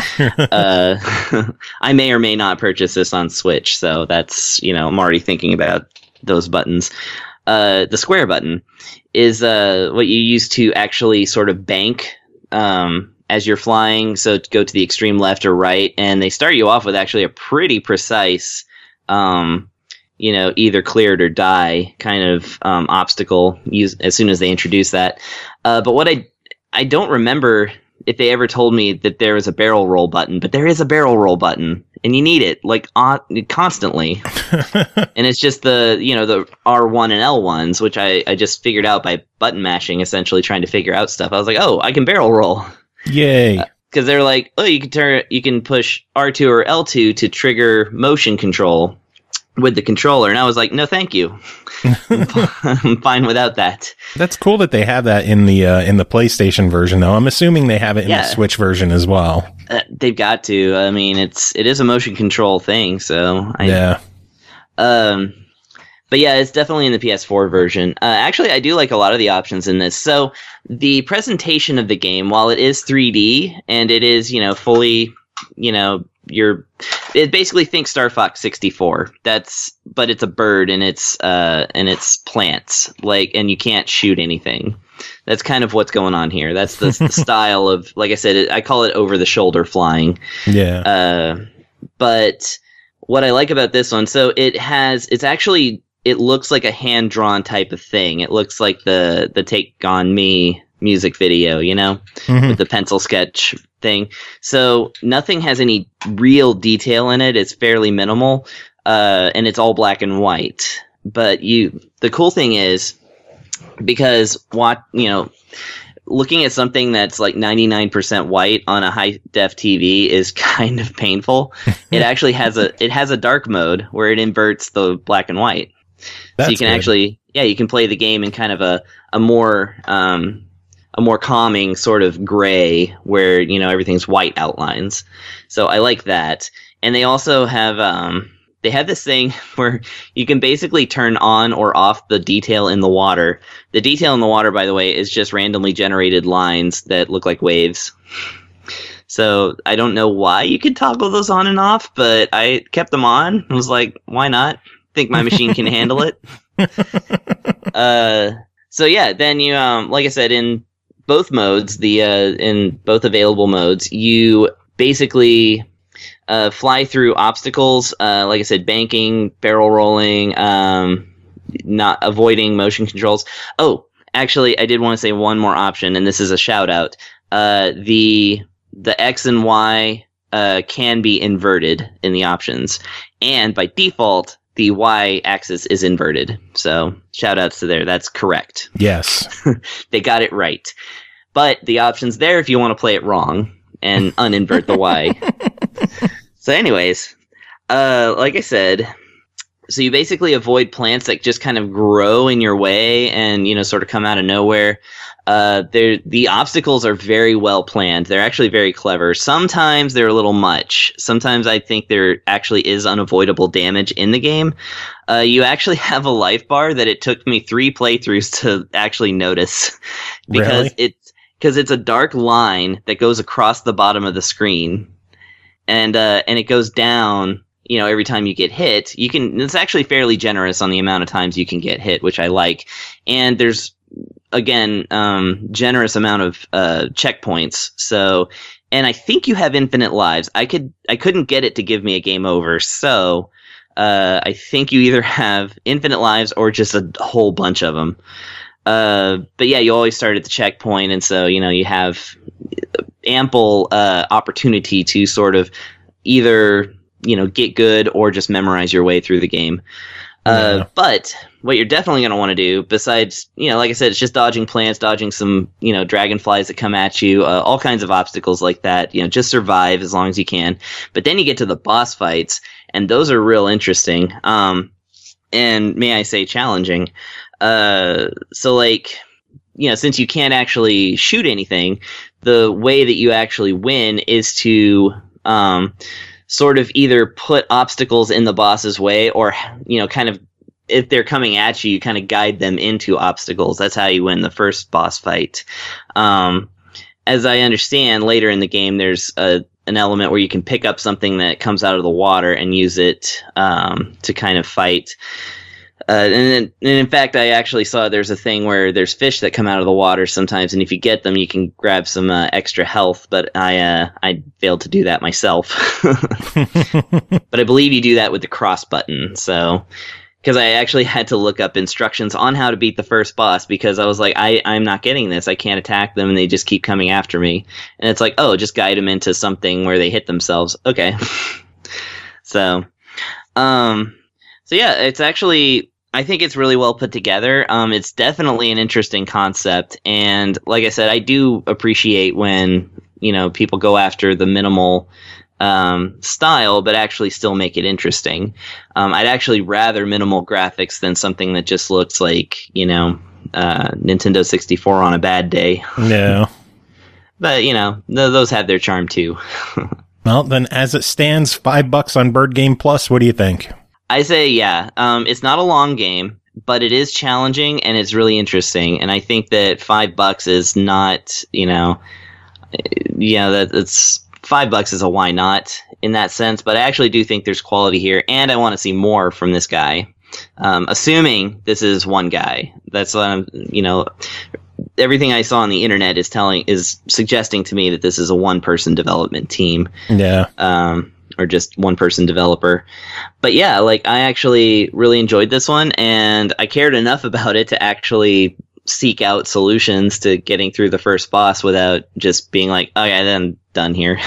I may or may not purchase this on Switch, so that's, I'm already thinking about those buttons. The square button is what you use to actually sort of bank as you're flying, so to go to the extreme left or right, and they start you off with actually a pretty precise either cleared or die kind of obstacle as soon as they introduce that. But what I don't remember if they ever told me that there was a barrel roll button, but there is a barrel roll button, and you need it like constantly. And it's just the R1 and L1s, which I just figured out by button mashing, essentially trying to figure out stuff. I was like, oh, I can barrel roll. Yay. Because they're like, oh, you can push R2 or L2 to trigger motion control with the controller, and I was like, no, thank you. I'm fine without that. That's cool that they have that in the PlayStation version, though. I'm assuming they have it in the Switch version as well. They've got to. I mean, it is a motion control thing, so yeah. But yeah, it's definitely in the PS4 version. Actually, I do like a lot of the options in this. So the presentation of the game, while it is 3D and it is, fully, it basically thinks Star Fox 64. But it's a bird and it's plants, and you can't shoot anything. That's kind of what's going on here. That's the style of, like I said, I call it over the shoulder flying. Yeah. But what I like about this one, so it looks like a hand-drawn type of thing. It looks like the Take On Me music video, with the pencil sketch thing. So nothing has any real detail in it. It's fairly minimal, and it's all black and white. But the cool thing is, because looking at something that's like 99% white on a high-def TV is kind of painful. It actually has a dark mode where it inverts the black and white. That's so you can good. you can play the game in kind of a more calming sort of gray where, everything's white outlines. So I like that. And they also have, this thing where you can basically turn on or off the detail in the water. The detail in the water, by the way, is just randomly generated lines that look like waves. So I don't know why you could toggle those on and off, but I kept them on. I was like, why not? Think my machine can handle it. So yeah, then you, like I said, in both modes, in both available modes, you basically fly through obstacles. Like I said, banking, barrel rolling, not avoiding motion controls. Oh, actually, I did want to say one more option, and this is a shout out. The X and Y can be inverted in the options, and by default, the Y-axis is inverted. So, shout-outs to there. That's correct. Yes. They got it right. But the option's there if you want to play it wrong and uninvert the Y. So anyways, like I said, So you basically avoid plants that just kind of grow in your way and, sort of come out of nowhere. The obstacles are very well planned. They're actually very clever. Sometimes they're a little much. Sometimes I think there actually is unavoidable damage in the game. You actually have a life bar that it took me 3 playthroughs to actually notice because Really? it's a dark line that goes across the bottom of the screen, and it goes down. Every time you get hit, it's actually fairly generous on the amount of times you can get hit, which I like. And there's, again, generous amount of checkpoints. So, and I think you have infinite lives. I couldn't get it to give me a game over. So, I think you either have infinite lives or just a whole bunch of them. But yeah, you always start at the checkpoint. And so, you have ample opportunity to sort of either get good or just memorize your way through the game. But what you're definitely going to want to do, besides, like I said, it's just dodging plants, dodging some, dragonflies that come at you, all kinds of obstacles like that, just survive as long as you can. But then you get to the boss fights, and those are real interesting. And may I say challenging. So like, since you can't actually shoot anything, the way that you actually win is to, sort of either put obstacles in the boss's way or, kind of, if they're coming at you, you kind of guide them into obstacles. That's how you win the first boss fight. As I understand, later in the game, there's an element where you can pick up something that comes out of the water and use it to kind of fight. And in fact, I actually saw there's a thing where there's fish that come out of the water sometimes, and if you get them, you can grab some extra health. But I failed to do that myself. But I believe you do that with the cross button. So, because I actually had to look up instructions on how to beat the first boss because I was like, I'm not getting this. I can't attack them, and they just keep coming after me. And it's like, oh, just guide them into something where they hit themselves. Okay. So yeah, it's actually, I think it's really well put together. It's definitely an interesting concept. And like I said, I do appreciate when, people go after the minimal style, but actually still make it interesting. I'd actually rather minimal graphics than something that just looks like, Nintendo 64 on a bad day. Yeah. But, those have their charm too. Well, then as it stands, $5 on Bird Game Plus, what do you think? I say, yeah. It's not a long game, but it is challenging and it's really interesting. And I think that $5 is not, that's $5 is a why not in that sense. But I actually do think there's quality here, and I want to see more from this guy. Assuming this is one guy. That's what I'm, everything I saw on the internet is suggesting to me that this is a one-person development team. Yeah. Or just one-person developer. But yeah, like, I actually really enjoyed this one, and I cared enough about it to actually seek out solutions to getting through the first boss without just being like, okay, then I'm done here.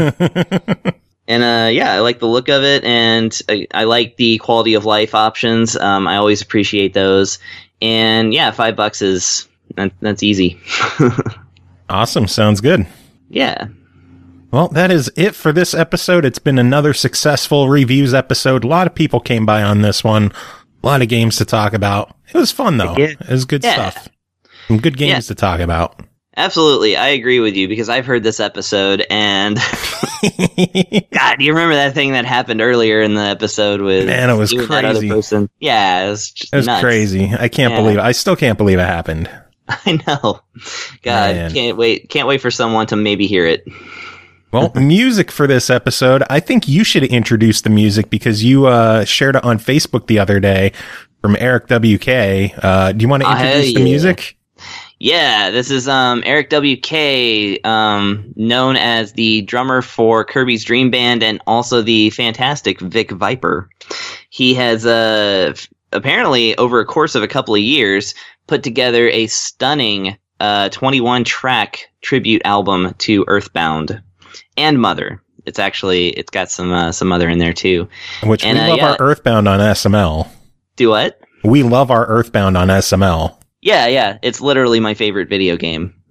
And yeah, I like the look of it, and I like the quality of life options. I always appreciate those. And yeah, $5 that's easy. Awesome. Sounds good. Yeah. Well, that is it for this episode. It's been another successful reviews episode. A lot of people came by on this one. A lot of games to talk about. It was fun, though. Yeah. It was good stuff. Some good games to talk about. Absolutely. I agree with you because I've heard this episode and God, do you remember that thing that happened earlier in the episode with Man, it was you and that other crazy. person? Yeah, it was just nuts. Crazy. I can't believe it. I still can't believe it happened. I know. God, Man. can't wait for someone to maybe hear it. Well, music for this episode, I think you should introduce the music because you shared it on Facebook the other day from Eric WK. Do you want to introduce the music? Yeah, this is Eric WK, known as the drummer for Kirby's Dream Band and also the fantastic Vic Viper. He has apparently, over a course of a couple of years, put together a stunning 21-track tribute album to Earthbound. And Mother. It's got some Mother in there too. Which we love our Earthbound on SML. Do what? We love our Earthbound on SML. Yeah. It's literally my favorite video game.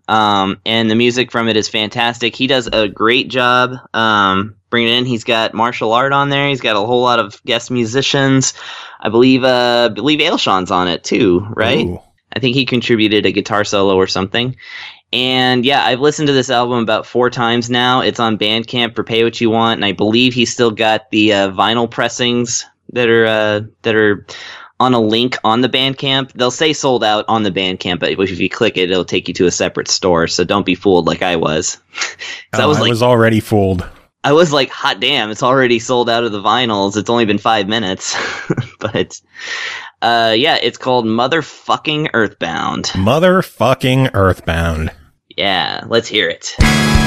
And the music from it is fantastic. He does a great job bringing it in. He's got martial art on there. He's got a whole lot of guest musicians. I believe Ailshon's on it too, right? Ooh. I think he contributed a guitar solo or something. And yeah, I've listened to this album about 4 times now. It's on Bandcamp for pay what you want, and I believe he's still got the vinyl pressings that are on a link on the Bandcamp. They'll say sold out on the Bandcamp, but if you click it, it'll take you to a separate store. So don't be fooled like I was. I was already fooled. I was like, hot damn, it's already sold out of the vinyls. It's only been 5 minutes. But yeah, it's called Motherfucking Earthbound. Motherfucking Earthbound. Yeah, let's hear it.